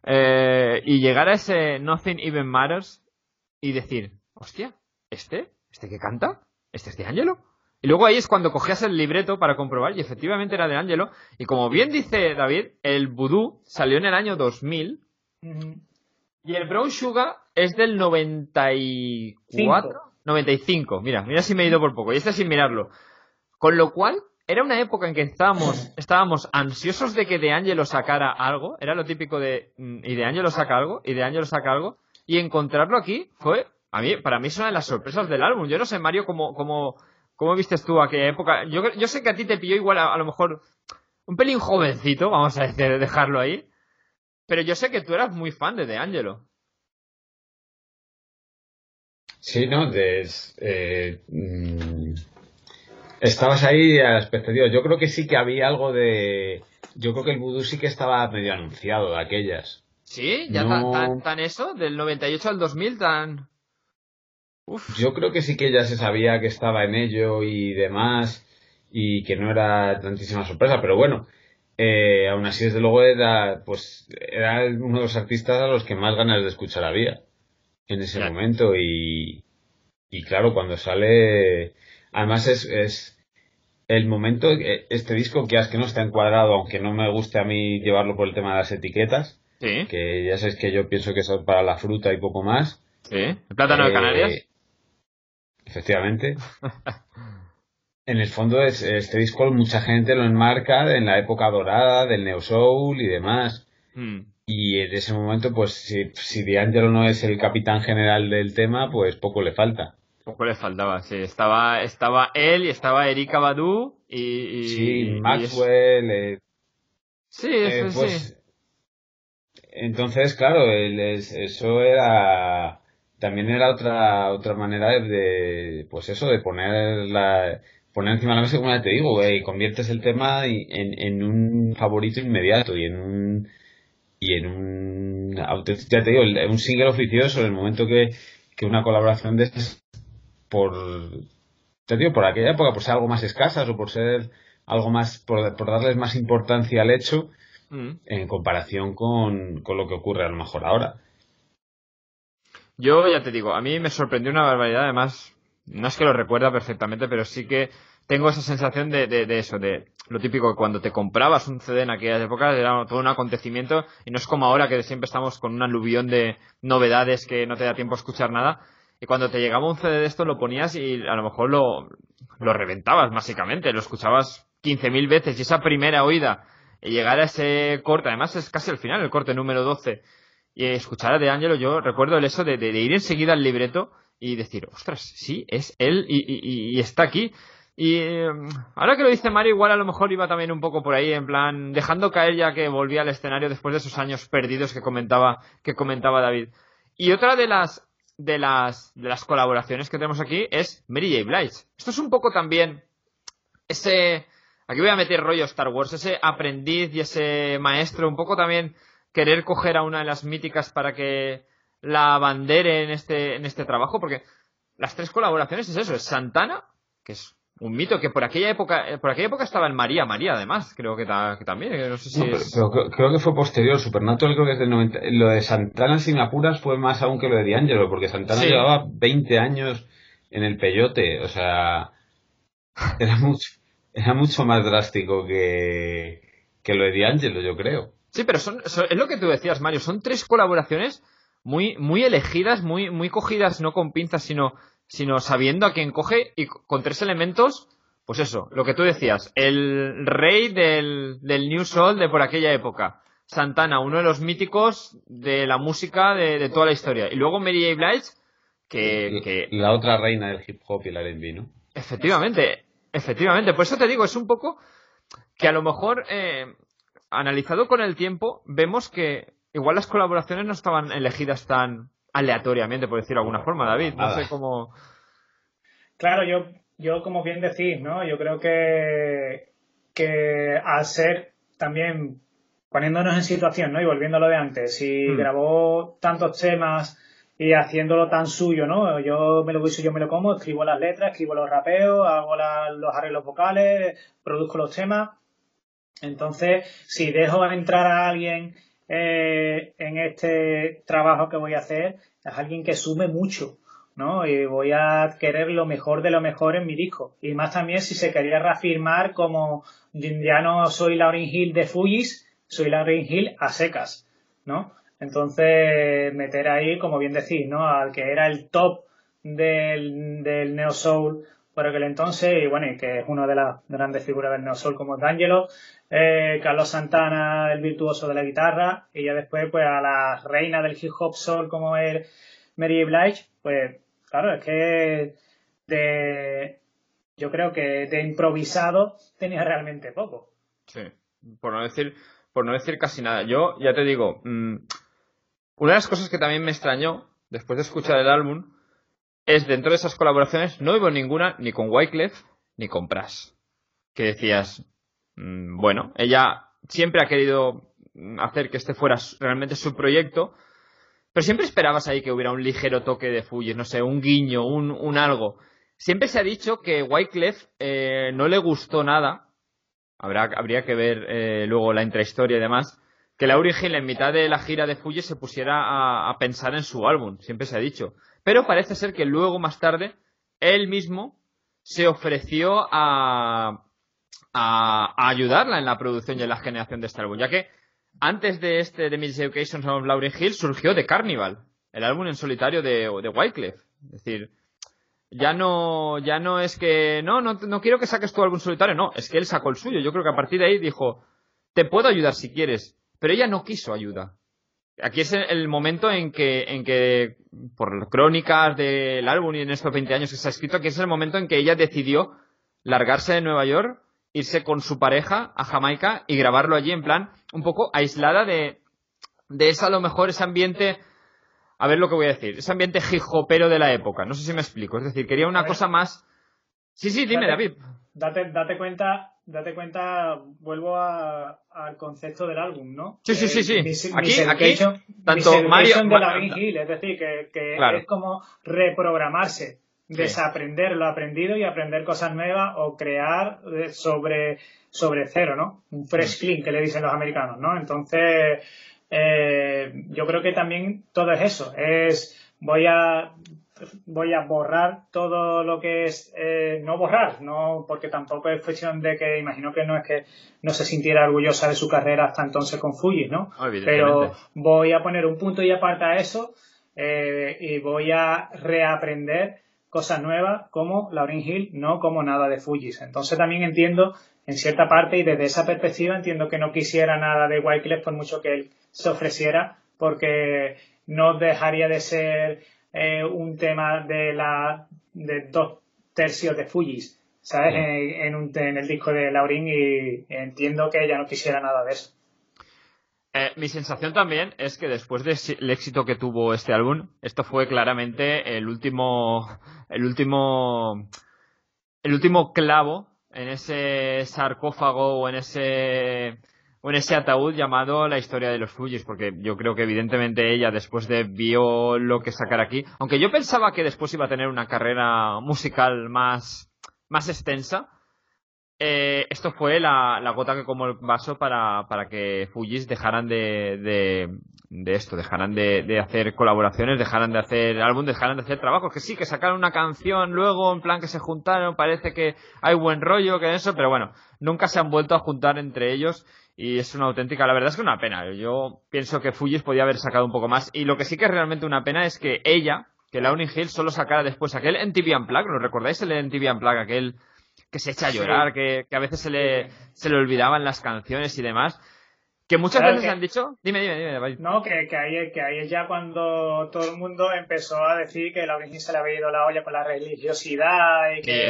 S5: y llegar a ese Nothing Even Matters y decir, hostia, ¿este que canta? ¿Este es D'Angelo? Y luego ahí es cuando cogías el libreto para comprobar y efectivamente era D'Angelo. Y como bien dice David, el Voodoo salió en el año 2000 y el Brown Sugar es del 94... 95, mira si me he ido por poco, y este sin mirarlo. Con lo cual, era una época en que estábamos ansiosos de que D'Angelo sacara algo, era lo típico de, y D'Angelo saca algo, y encontrarlo aquí fue, para mí es una de las sorpresas del álbum. Yo no sé, Mario, ¿cómo vistes tú aquella época? Yo sé que a ti te pilló igual, a lo mejor, un pelín jovencito, vamos a dejarlo ahí, pero yo sé que tú eras muy fan de D'Angelo.
S8: Sí, ¿no? Estabas ahí a la expectativa. Yo creo que sí que había algo de... Yo creo que el Voodoo sí que estaba medio anunciado de aquellas.
S5: ¿Sí? ¿Ya tan eso? ¿Del 98 al 2000 tan...? Uf.
S8: Yo creo que sí que ya se sabía que estaba en ello y demás y que no era tantísima sorpresa, pero bueno, aún así desde luego era uno de los artistas a los que más ganas de escuchar había en ese momento y claro, cuando sale, además es el momento, este disco que no está encuadrado, aunque no me guste a mí llevarlo por el tema de las etiquetas,
S5: ¿sí?
S8: Que ya sabes que yo pienso que eso es para la fruta y poco más.
S5: ¿Sí? ¿El plátano de Canarias?
S8: Efectivamente. En el fondo este disco mucha gente lo enmarca en la época dorada del neo soul y demás. Y en ese momento, pues si D'Angelo no es el capitán general del tema, pues poco le falta.
S5: Poco le faltaba, sí. Estaba él y estaba Erykah Badu
S8: sí, Maxwell.
S5: Sí,
S8: pues, sí. Entonces, claro, eso era... También era otra manera de pues eso, de poner encima de la mesa, como ya te digo, y conviertes el tema en un favorito inmediato y en un ya te digo, un single oficioso en el momento que una colaboración de estas por aquella época, por ser algo más escasas o por ser algo más, por darles más importancia al hecho en comparación con lo que ocurre a lo mejor ahora.
S5: Yo ya te digo, a mí me sorprendió una barbaridad, además, no es que lo recuerda perfectamente, pero sí que tengo esa sensación de eso, de lo típico que cuando te comprabas un CD en aquellas épocas era todo un acontecimiento y no es como ahora que siempre estamos con un aluvión de novedades que no te da tiempo a escuchar nada y cuando te llegaba un CD de esto lo ponías y a lo mejor lo reventabas básicamente, lo escuchabas 15.000 veces y esa primera oída y llegar a ese corte, además es casi al final, el corte número 12 y escuchar a D'Angelo, yo recuerdo el eso de ir enseguida al libreto y decir, ostras, sí, es él y está aquí. Y ahora que lo dice Mario, igual a lo mejor iba también un poco por ahí, en plan, dejando caer ya que volvía al escenario después de esos años perdidos que comentaba David. Y otra de las colaboraciones que tenemos aquí es Mary J. Blige. Esto es un poco también aquí voy a meter rollo Star Wars, ese aprendiz y ese maestro, un poco también querer coger a una de las míticas para que la abandere en este trabajo, porque las tres colaboraciones es eso, es Santana, que es un mito que por aquella época estaba en María además, creo que también, no sé si
S8: pero creo que fue posterior. Supernatural creo que es del 90. Lo de Santana, si me apuras, fue más aún que lo de D'Angelo, porque Santana llevaba 20 años en el peyote, o sea, era mucho más drástico que lo de D'Angelo, yo creo.
S5: Sí, pero es lo que tú decías, Mario, son tres colaboraciones muy, muy elegidas, muy, muy cogidas, no con pinzas, sino sabiendo a quién coge, y con tres elementos, pues eso, lo que tú decías, el rey del New Soul de por aquella época, Santana, uno de los míticos de la música de toda la historia, y luego Mary J. Blige, que
S8: la otra reina del hip hop y el R&B, ¿no?
S5: Efectivamente, por eso te digo, es un poco que a lo mejor, analizado con el tiempo, vemos que igual las colaboraciones no estaban elegidas tan aleatoriamente, por decirlo de alguna forma, David. No sé cómo...
S9: Claro, yo como bien decís, ¿no? Yo creo que al ser también poniéndonos en situación, ¿no? Y volviendo a lo de antes, si grabó tantos temas y haciéndolo tan suyo, ¿no? Yo me lo guiso, yo me lo como, escribo las letras, escribo los rapeos, hago los arreglos vocales, produzco los temas. Entonces, si dejo entrar a alguien en este trabajo que voy a hacer, es alguien que sume mucho, ¿no? Y voy a querer lo mejor de lo mejor en mi disco. Y más también si se quería reafirmar como ya no soy Lauryn Hill de Fugees, soy Lauryn Hill a secas, ¿no? Entonces, meter ahí, como bien decís, ¿no? Al que era el top del Neo Soul por aquel entonces, y bueno, y que es una de las grandes figuras del Neo Soul como D'Angelo, Carlos Santana, el virtuoso de la guitarra, y ya después pues a la reina del hip hop soul como es Mary J. Blige, pues claro, es que yo creo que de improvisado tenía realmente poco.
S5: Sí, por no decir casi nada. Yo ya te digo, una de las cosas que también me extrañó después de escuchar el álbum es, dentro de esas colaboraciones no hubo ninguna ni con Wyclef ni con Pras, que decías, bueno, ella siempre ha querido hacer que este fuera realmente su proyecto, pero siempre esperabas ahí que hubiera un ligero toque de Fugees, no sé, un guiño, un algo. Siempre se ha dicho que Wyclef no le gustó nada, habría que ver luego la intrahistoria y demás, que Lauryn Hill en mitad de la gira de Fugees se pusiera a pensar en su álbum, siempre se ha dicho. Pero parece ser que luego, más tarde, él mismo se ofreció a ayudarla en la producción y en la generación de este álbum, ya que antes de The Miseducation of Lauryn Hill surgió The Carnival, el álbum en solitario de Wyclef. Es decir, ya no es que no quiero que saques tu álbum solitario, no, es que él sacó el suyo. Yo creo que a partir de ahí dijo, te puedo ayudar si quieres, pero ella no quiso ayuda. Aquí es el momento en que por crónicas del álbum y en estos 20 años que se ha escrito, aquí es el momento en que ella decidió largarse de Nueva York, irse con su pareja a Jamaica y grabarlo allí en plan un poco aislada de esa, a lo mejor ese ambiente, a ver lo que voy a decir, ese ambiente hip-hopero de la época. No sé si me explico. Es decir, quería una cosa más... Sí, dime, David.
S9: Date cuenta, vuelvo al concepto del álbum, ¿no?
S5: Sí. Aquí, tanto
S9: Mario... de Lauryn Hill, es decir, que
S5: claro,
S9: es como reprogramarse, desaprender lo aprendido y aprender cosas nuevas o crear sobre cero, ¿no? Un fresh clean, que le dicen los americanos, ¿no? Entonces, yo creo que también todo es eso, voy a borrar todo lo que es, no borrar, no, porque tampoco es cuestión de que, imagino que no es que no se sintiera orgullosa de su carrera hasta entonces con Fugees, ¿no? Pero voy a poner un punto y aparte a eso, y voy a reaprender cosas nuevas como Lauryn Hill, no como nada de Fugees. Entonces también entiendo, en cierta parte, y desde esa perspectiva entiendo que no quisiera nada de Wyclef por mucho que él se ofreciera, porque no dejaría de ser un tema de 2/3 de Fugees, ¿sabes? En el disco de Lauryn, y entiendo que ella no quisiera nada de eso.
S5: Mi sensación también es que después del éxito que tuvo este álbum, esto fue claramente el último clavo en ese sarcófago o en ese ataúd llamado La historia de los Fugees, porque yo creo que evidentemente ella después vio lo que sacar aquí, aunque yo pensaba que después iba a tener una carrera musical más extensa. Esto fue la gota que colmó el vaso para que Fugees dejaran de esto, dejaran de hacer colaboraciones, dejaran de hacer álbum, dejaran de hacer trabajos, que sí, que sacaron una canción luego, en plan que se juntaron, parece que hay buen rollo, que eso, pero bueno, nunca se han vuelto a juntar entre ellos y es una auténtica, la verdad es que una pena. Yo pienso que Fugees podía haber sacado un poco más, y lo que sí que es realmente una pena es que Lauryn Hill solo sacara después aquel MTV Unplugged. ¿Lo recordáis, el MTV Unplugged, aquel que se echa a llorar, que a veces se le olvidaban las canciones y demás, que muchas veces han dicho... Dime, vaya.
S9: No, que ahí es ya cuando todo el mundo empezó a decir que Lauryn Hill se le había ido la olla con la religiosidad y que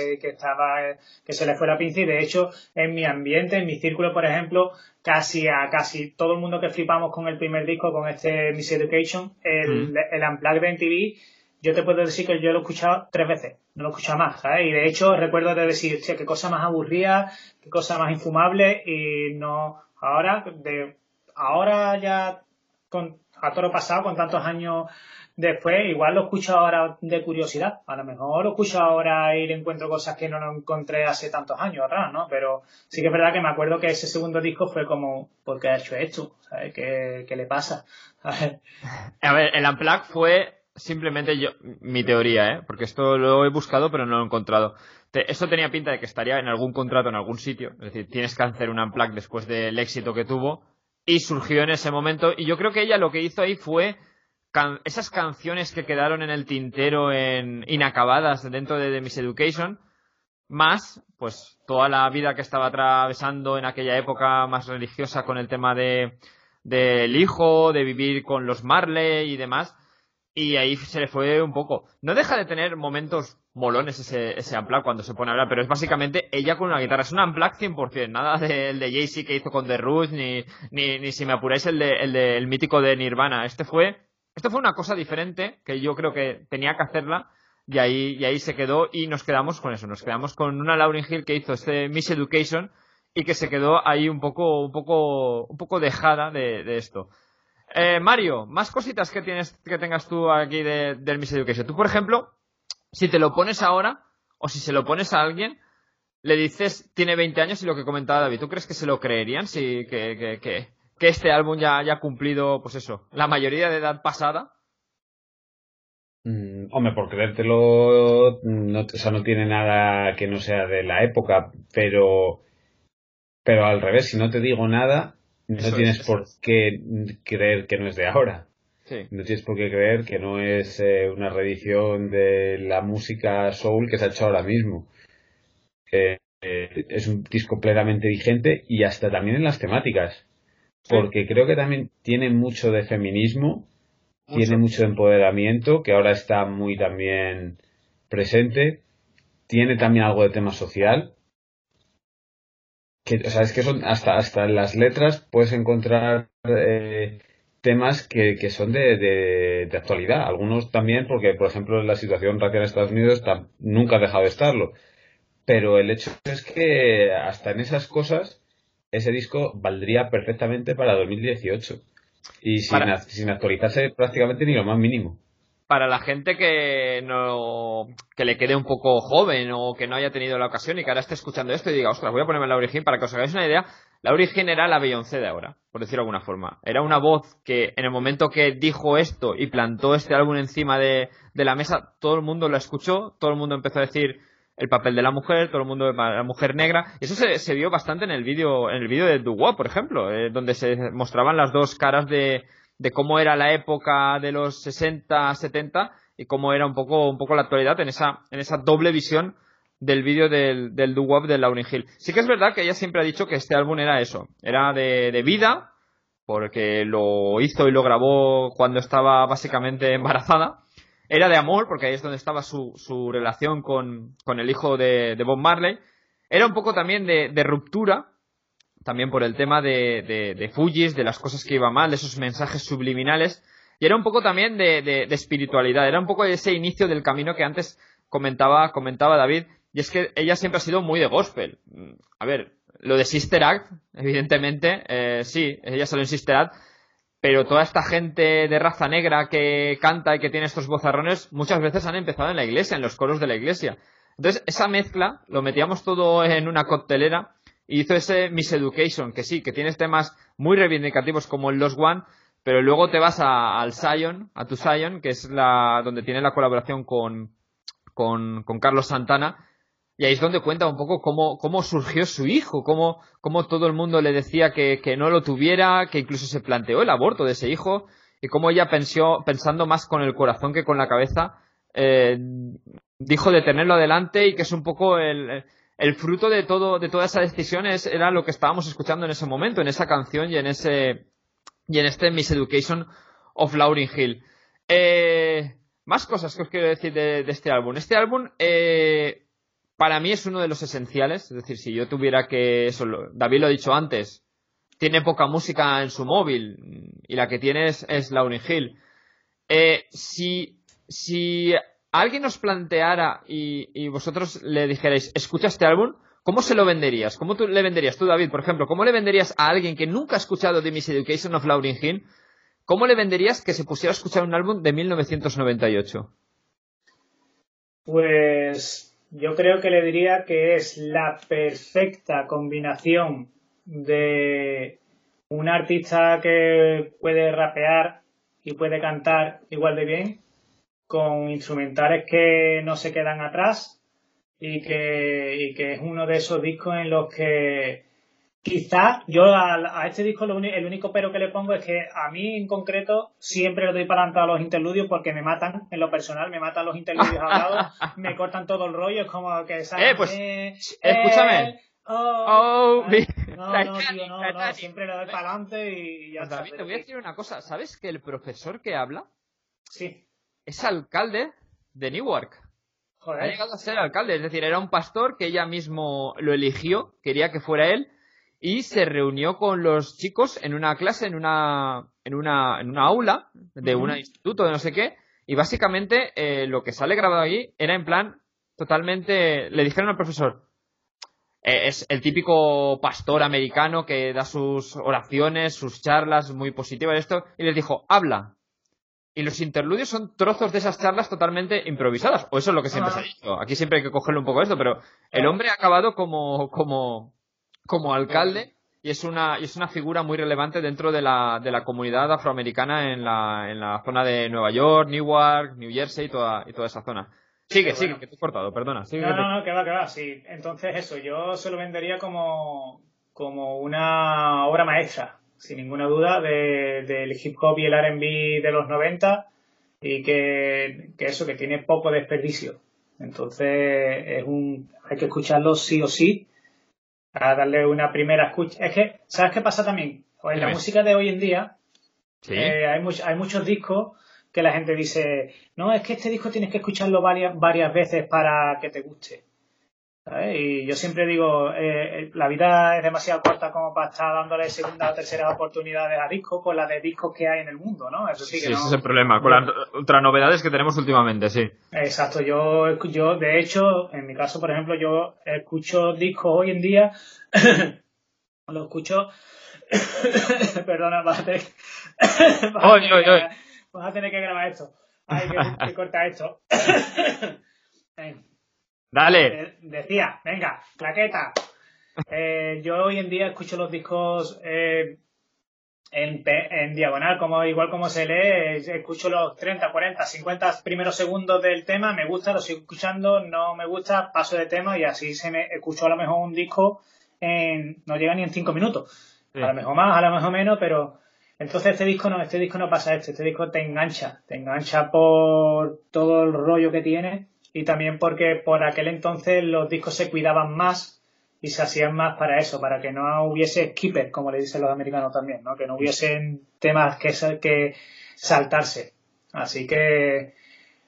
S9: se le fue la pinza, y de hecho en mi ambiente, en mi círculo, por ejemplo, casi todo el mundo que flipamos con el primer disco, con este Miseducation, el Unplugged de MTV, yo te puedo decir que yo lo he escuchado 3 veces, no lo he escuchado más, ¿sabes? Y de hecho recuerdo de decir, qué cosa más aburrida, qué cosa más infumable, y no, ahora ya a toro pasado, con tantos años después, igual lo escucho ahora de curiosidad, a lo mejor lo escucho ahora y le encuentro cosas que no encontré hace tantos años atrás, ¿no? Pero sí que es verdad que me acuerdo que ese segundo disco fue como, ¿por qué ha hecho esto? ¿Sabes? ¿Qué le pasa?
S5: A ver, el Unplugged fue... Simplemente mi teoría, porque esto lo he buscado pero no lo he encontrado. Esto tenía pinta de que estaría en algún contrato en algún sitio, es decir, tienes que hacer un Unplugged después del éxito que tuvo, y surgió en ese momento, y yo creo que ella lo que hizo ahí fue esas canciones que quedaron en el tintero inacabadas dentro de The Miseducation, más pues toda la vida que estaba atravesando en aquella época más religiosa con el tema del hijo, de vivir con los Marley y demás. Y ahí se le fue un poco. No deja de tener momentos molones ese Unplugged cuando se pone a hablar, pero es básicamente ella con una guitarra. Es un Unplugged 100%, nada del de Jay-Z que hizo con The Roots, ni si me apuráis el mítico de Nirvana. Esto fue una cosa diferente, que yo creo que tenía que hacerla, y ahí se quedó, y nos quedamos con eso. Nos quedamos con una Lauryn Hill que hizo este Miseducation, y que se quedó ahí un poco dejada de esto. Mario, más cositas que tengas tú aquí del Miseducation. Tú, por ejemplo, si te lo pones ahora, o si se lo pones a alguien, le dices, tiene 20 años, y lo que comentaba David, ¿tú crees que se lo creerían? Si que este álbum ya haya cumplido, pues eso, la mayoría de edad pasada.
S8: Hombre, por creértelo, no tiene nada que no sea de la época, pero al revés, si no te digo nada, no tienes por qué creer que no es de ahora.
S5: Sí.
S8: No tienes por qué creer que no es una reedición de la música soul que se ha hecho ahora mismo. Es un disco plenamente vigente, y hasta también en las temáticas. Porque creo que también tiene mucho de feminismo, tiene mucho de empoderamiento, que ahora está muy también presente. Tiene también algo de tema social. Es que son hasta en las letras puedes encontrar temas que son de actualidad. Algunos también, porque por ejemplo la situación racial en Estados Unidos nunca ha dejado de estarlo. Pero el hecho es que hasta en esas cosas ese disco valdría perfectamente para 2018. Y sin actualizarse prácticamente ni lo más mínimo.
S5: Para la gente que le quede un poco joven, o que no haya tenido la ocasión y que ahora esté escuchando esto y diga, ostras, voy a ponerme Lauryn Hill, para que os hagáis una idea, Lauryn Hill era la Beyoncé de ahora, por decirlo de alguna forma. Era una voz que en el momento que dijo esto y plantó este álbum encima de la mesa, todo el mundo lo escuchó, todo el mundo empezó a decir el papel de la mujer, todo el mundo la mujer negra, y eso se vio bastante en el vídeo de Doo Wop, por ejemplo, donde se mostraban las dos caras de cómo era la época de los 60, 70 y cómo era un poco la actualidad en esa doble visión del vídeo del Doo Wop de Lauryn Hill. Sí que es verdad que ella siempre ha dicho que este álbum era eso, era de vida, porque lo hizo y lo grabó cuando estaba básicamente embarazada, era de amor, porque ahí es donde estaba su relación con el hijo de Bob Marley. Era un poco también de ruptura, también por el tema de Fugees, de las cosas que iban mal, de esos mensajes subliminales. Y era un poco también de espiritualidad. Era un poco ese inicio del camino que antes comentaba David. Y es que ella siempre ha sido muy de gospel. A ver, lo de Sister Act, evidentemente, sí, ella salió en Sister Act, pero toda esta gente de raza negra que canta y que tiene estos vozarrones, muchas veces han empezado en la iglesia, en los coros de la iglesia. Entonces, esa mezcla, lo metíamos todo en una coctelera y hizo ese Miss Education, que sí, que tienes temas muy reivindicativos como el Lost One, pero luego te vas a tu Zion, que es donde tiene la colaboración con Carlos Santana, y ahí es donde cuenta un poco cómo surgió su hijo, cómo todo el mundo le decía que no lo tuviera, que incluso se planteó el aborto de ese hijo, y cómo ella pensando más con el corazón que con la cabeza, dijo de tenerlo adelante, y que es un poco el fruto de toda esa decisión era lo que estábamos escuchando en ese momento, en esa canción y en este Miss Education of Lauryn Hill. Más cosas que os quiero decir de este álbum. Este álbum, para mí es uno de los esenciales. Es decir, si yo tuviera David lo ha dicho antes, tiene poca música en su móvil y la que tiene es Lauryn Hill. Si alguien os planteara y vosotros le dijerais, escucha este álbum, ¿cómo se lo venderías? ¿Cómo le venderías tú, David, por ejemplo? ¿Cómo le venderías a alguien que nunca ha escuchado The Miss Education of Lauryn Hill? ¿Cómo le venderías que se pusiera a escuchar un álbum de 1998?
S9: Pues yo creo que le diría que es la perfecta combinación de un artista que puede rapear y puede cantar igual de bien, con instrumentales que no se quedan atrás, y que es uno de esos discos en los que quizás yo a este disco el único pero que le pongo es que a mí en concreto siempre le doy para adelante a los interludios porque me matan, en lo personal, me matan los interludios hablados, me cortan todo el rollo, es como que
S5: escúchame.
S9: No, tío, no, siempre le doy para adelante y ya está.
S5: David, te voy a decir una cosa, ¿sabes que el profesor que habla?
S9: Sí.
S5: Es alcalde de Newark.
S9: Joder.
S5: Ha llegado a ser alcalde, es decir, era un pastor que ella mismo lo eligió, quería que fuera él, y se reunió con los chicos en una clase, en una aula de un instituto de no sé qué, y básicamente lo que sale grabado allí era en plan totalmente, le dijeron al profesor, es el típico pastor americano que da sus oraciones, sus charlas muy positivas, esto, y les dijo, habla. Y los interludios son trozos de esas charlas totalmente improvisadas. O eso es lo que siempre se ha dicho. Aquí siempre hay que cogerle un poco esto, pero el hombre ha acabado como alcalde y es una figura muy relevante dentro de la comunidad afroamericana en la zona de Nueva York, Newark, New Jersey y toda esa zona. Sigue, que te he cortado, perdona.
S9: No, que va, sí. Entonces eso, yo se lo vendería como una obra maestra, sin ninguna duda, del hip hop y el R&B de los 90, y que tiene poco desperdicio. Entonces hay que escucharlo sí o sí, a darle una primera escucha. Es que, ¿sabes qué pasa también? En la música de hoy en día, ¿sí? Hay muchos discos que la gente dice, no, es que este disco tienes que escucharlo varias veces para que te guste. ¿Sabes? Y yo siempre digo, la vida es demasiado corta como para estar dándole segunda o tercera oportunidades a discos con las de discos que hay en el mundo, ¿no? Eso sí que no.
S5: Ese es el problema, con las ultranovedades que tenemos últimamente, sí.
S9: Exacto, yo de hecho, en mi caso, por ejemplo, yo escucho discos hoy en día, lo escucho, perdona, vas a tener que grabar esto. Ay, que corta esto.
S5: Dale.
S9: Decía, venga, claqueta. Yo hoy en día escucho los discos en diagonal, igual como se lee, escucho los 30, 40, 50 primeros segundos del tema, me gusta, lo sigo escuchando, no me gusta, paso de tema, y así escucho a lo mejor un disco no llega ni en 5 minutos. Sí. A lo mejor más, a lo mejor menos, pero entonces este disco no pasa esto. Este disco te engancha por todo el rollo que tiene. Y también porque por aquel entonces los discos se cuidaban más y se hacían más para eso, para que no hubiese skipper, como le dicen los americanos también, ¿no? Que no hubiesen temas que saltarse. Así que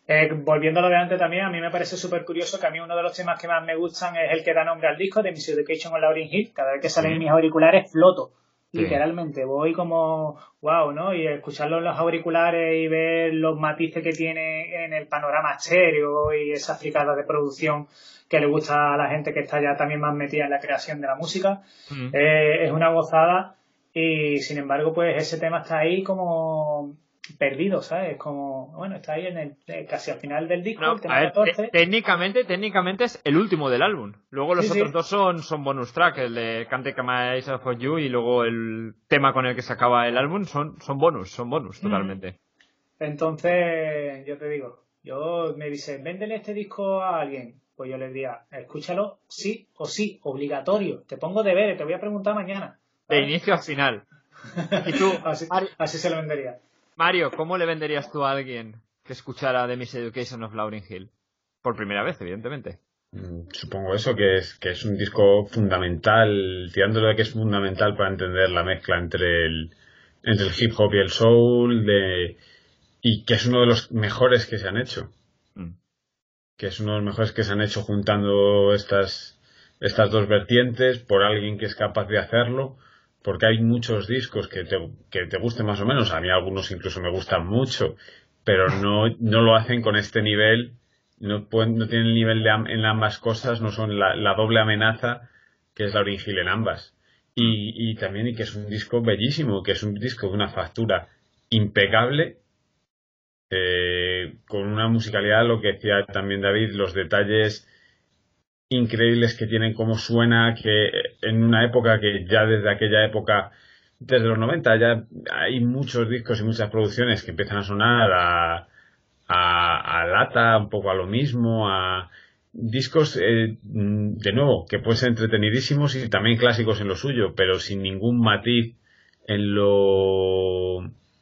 S9: Volviendo a lo de antes también, a mí me parece súper curioso que a mí uno de los temas que más me gustan es el que da nombre al disco, de Miseducation on Lauryn Hill. Cada vez que salen en mis auriculares floto. Sí. Literalmente, voy como wow, ¿no? Y escucharlo en los auriculares y ver los matices que tiene en el panorama estéreo y esa fricada de producción que le gusta a la gente que está ya también más metida en la creación de la música, es una gozada. Y sin embargo, pues ese tema está ahí como perdido, ¿sabes? Como, bueno, está ahí en casi al final del disco.
S5: No,
S9: el tema 14.
S5: Técnicamente es el último del álbum. Luego los otros dos son bonus track, el de Can't Take My Eyes Off of You y luego el tema con el que se acaba el álbum son bonus totalmente.
S9: Entonces, yo te digo, me dice, véndele este disco a alguien. Pues yo le diría, escúchalo sí o sí, obligatorio. Te pongo deberes, te voy a preguntar mañana.
S5: De inicio a final. Y tú,
S9: así se lo vendería.
S5: Mario, ¿cómo le venderías tú a alguien que escuchara The Miseducation of Lauryn Hill? Por primera vez, evidentemente.
S8: Supongo eso, que es un disco fundamental, tirándolo de que es fundamental para entender la mezcla entre el hip hop y el soul, y que es uno de los mejores que se han hecho. Que es uno de los mejores que se han hecho juntando estas dos vertientes por alguien que es capaz de hacerlo. Porque hay muchos discos que te gusten más o menos, a mí algunos incluso me gustan mucho, pero no lo hacen con este nivel, no tienen el nivel en ambas cosas, no son la doble amenaza que es Lauryn Hill en ambas. Y también que es un disco bellísimo, que es un disco de una factura impecable, con una musicalidad, lo que decía también David, los detalles increíbles que tienen, cómo suena, que en una época que ya desde aquella época, desde los 90 ya hay muchos discos y muchas producciones que empiezan a sonar a lata, un poco a lo mismo, a discos de nuevo que pueden ser entretenidísimos y también clásicos en lo suyo, pero sin ningún matiz en lo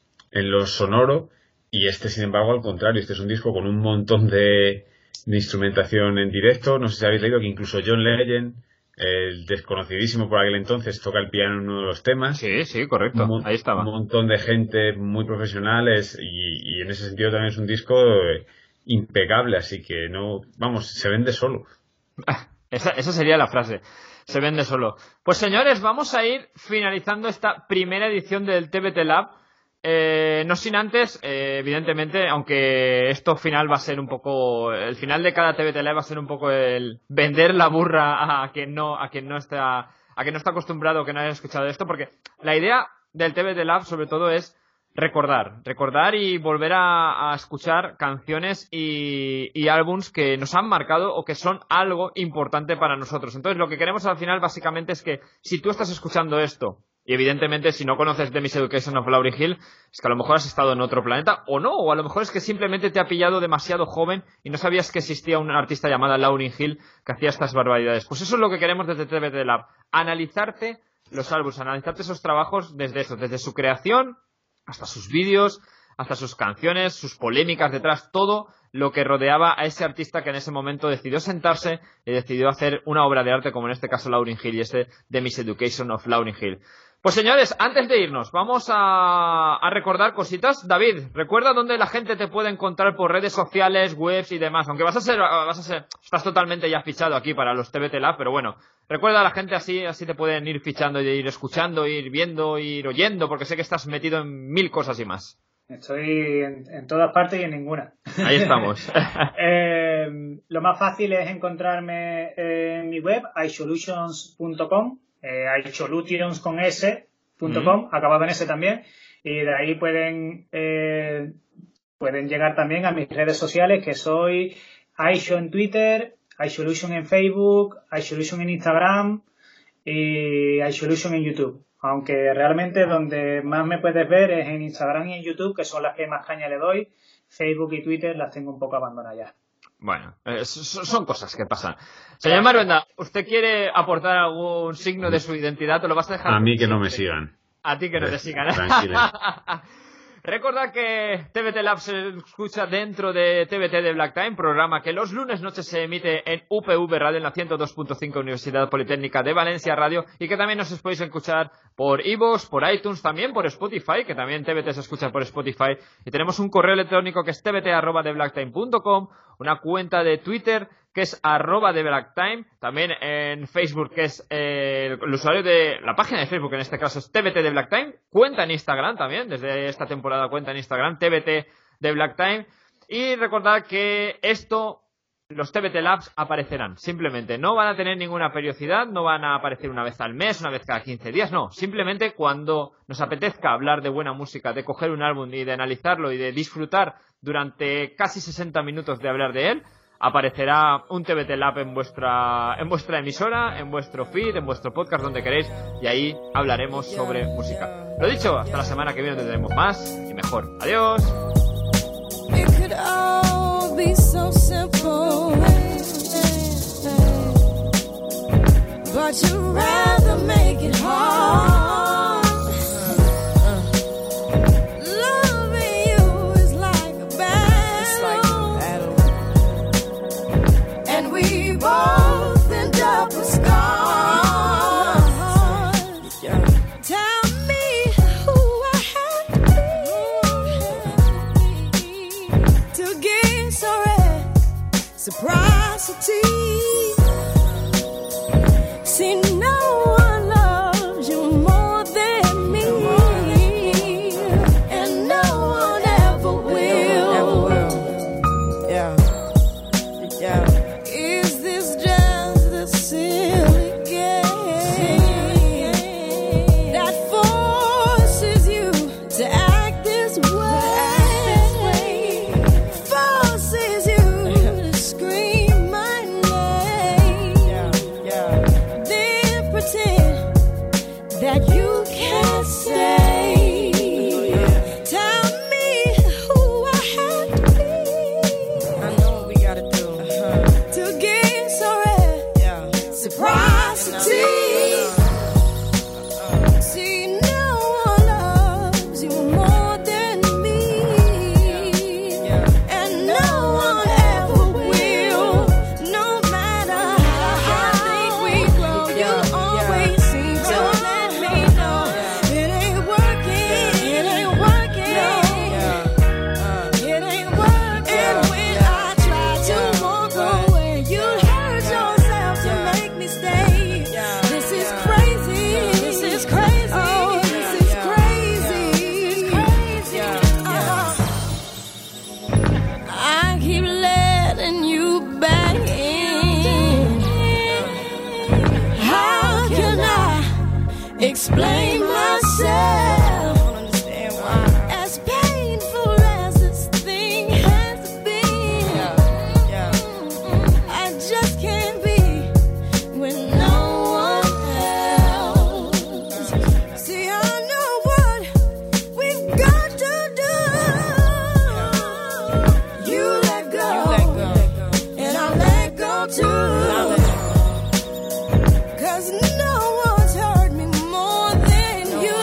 S8: sonoro. Y este, sin embargo, al contrario, este es un disco con un montón de instrumentación en directo. No sé si habéis leído que incluso John Legend, el desconocidísimo por aquel entonces, toca el piano en uno de los temas.
S5: Sí, correcto, ahí estaba.
S8: Un montón de gente muy profesionales y en ese sentido también es un disco impecable, así que se vende solo.
S5: Esa sería la frase, se vende solo. Pues señores, vamos a ir finalizando esta primera edición del TBT Lab. No sin antes, evidentemente, aunque esto final va a ser un poco, el final de cada TBT Live va a ser un poco el vender la burra a quien no está acostumbrado, que no haya escuchado esto, porque la idea del TBT Lab sobre todo es recordar y volver a escuchar canciones y álbums que nos han marcado o que son algo importante para nosotros. Entonces lo que queremos al final básicamente es que si tú estás escuchando esto, y evidentemente si no conoces The Miseducation of Lauryn Hill, es que a lo mejor has estado en otro planeta o no, o a lo mejor es que simplemente te ha pillado demasiado joven y no sabías que existía una artista llamada Lauryn Hill que hacía estas barbaridades. Pues eso es lo que queremos desde TBT Lab, analizarte los álbumes, analizarte esos trabajos desde su creación hasta sus vídeos, hasta sus canciones, sus polémicas detrás, todo lo que rodeaba a ese artista que en ese momento decidió sentarse y decidió hacer una obra de arte como en este caso Lauryn Hill y The Miseducation of Lauryn Hill. Pues señores, antes de irnos, vamos a recordar cositas. David, recuerda dónde la gente te puede encontrar por redes sociales, webs y demás. Aunque estás totalmente ya fichado aquí para los TBT Lab, pero bueno, recuerda a la gente así te pueden ir fichando y ir escuchando, ir viendo, ir oyendo, porque sé que estás metido en 1000 cosas y más.
S9: Estoy en todas partes y en ninguna.
S5: Ahí estamos.
S9: Lo más fácil es encontrarme en mi web, iSolutions.com. iSolutions con s.com, acabado en s también, y de ahí pueden llegar también a mis redes sociales, que soy iShow en Twitter, iSolution en Facebook, iSolution en Instagram y iSolution en YouTube, aunque realmente donde más me puedes ver es en Instagram y en YouTube, que son las que más caña le doy. Facebook y Twitter las tengo un poco abandonadas ya.
S5: Bueno, son cosas que pasan. Señor Maruenda, ¿usted quiere aportar algún signo de su identidad o lo vas a dejar?
S8: A mí que no me sigan.
S5: A ti que no te sigan.
S8: Tranquilo.
S5: Recordad que TBT Lab se escucha dentro de TBT de Black Time, programa que los lunes noches se emite en UPV Radio, en la 102.5 Universidad Politécnica de Valencia Radio, y que también nos podéis escuchar por iVoox, por iTunes, también por Spotify, que también TBT se escucha por Spotify, y tenemos un correo electrónico que es tbt@theblacktime.com, una cuenta de Twitter que es @TheBlackTime, también en Facebook, que es el usuario de la página de Facebook, en este caso es TBT de Black Time, cuenta en Instagram también, desde esta temporada cuenta en Instagram, TBT de Black Time, y recordad que los TBT Labs aparecerán, simplemente, no van a tener ninguna periodicidad, no van a aparecer una vez al mes, una vez cada 15 días, no, simplemente cuando nos apetezca hablar de buena música, de coger un álbum y de analizarlo y de disfrutar durante casi 60 minutos de hablar de él, aparecerá un TBT Lab en vuestra emisora, en vuestro feed, en vuestro podcast, donde queréis, y ahí hablaremos sobre música. Lo dicho, hasta la semana que viene tendremos más y mejor. Adiós.
S7: It could all be so simple, but you'd rather make it hard. Loving you is like a battle, and we both end up with scars. Tell me who I have to get so reciprocity. See, no one loves you more than me, and no one ever will. Yeah. Is this just a silly game that forces you to act this way? Forces you to scream my name, then pretend that you can't stay. Tell me who I have to be. I know what we gotta do to get so reciprocity. See, no one loves you more than me, and no one ever will. No matter how think we grow, you always seem to let me know it ain't working. It ain't working. It ain't working. When I try to walk away, you hurt yourself to make me stay. This is crazy. This is crazy. Oh, this is crazy. I keep letting you back in. How can I explain myself? As painful as this thing has been, I just can't be with no one else. See, I know what we've got to do. You let go, and I'll let go too. 'Cause no one's hurt me more than you,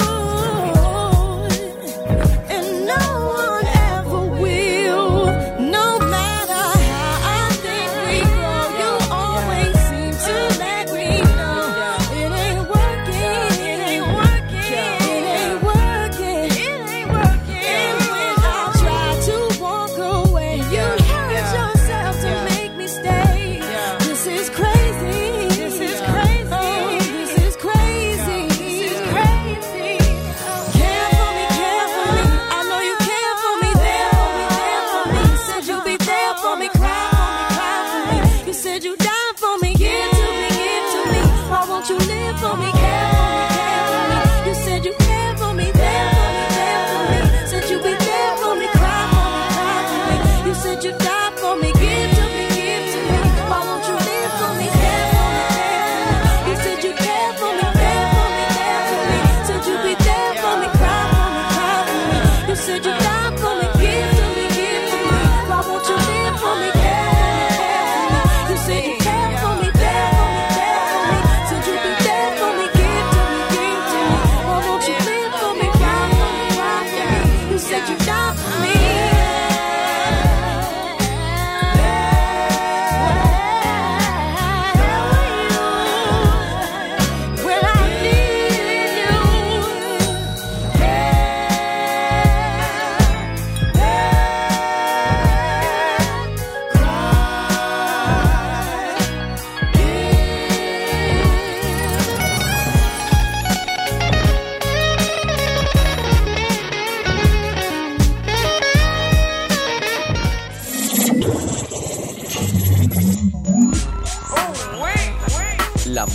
S7: and no one ever will. No matter how I think we grow, you always seem to let me know it ain't working. It ain't working. It ain't working. It ain't working. And when I try to walk away, you hurt yourself to make me stay. This is crazy. This is crazy. Oh, this is crazy. This is crazy. Care for me, care for me. I know you care for me, there for me, there for me. Said you'd be there for me, cry for me, cry for me. You said you'd die for me, give to me, give to me. Why won't you live for me, care for me, care for me? You said you care for me, there for me, there for me. Said you'd be there for me, cry for me, cry for me. You said you'd die for me, give to me, give to me. Why won't you live for me, care for me, care for me? You said you care for me, there for me, there for me. Said you'd be there for me, cry for me, cry for me. You said you'd die for me, give to me, give to me. Why won't you live for me, care for me, care for me? You said you care for me, there for me, there for me. Said you'd be there for me, give to me, give to me. Why won't you live for me, cry for me, cry for me? You said you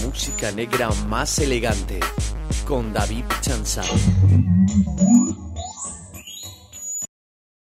S1: música negra más elegante con David Chanzal.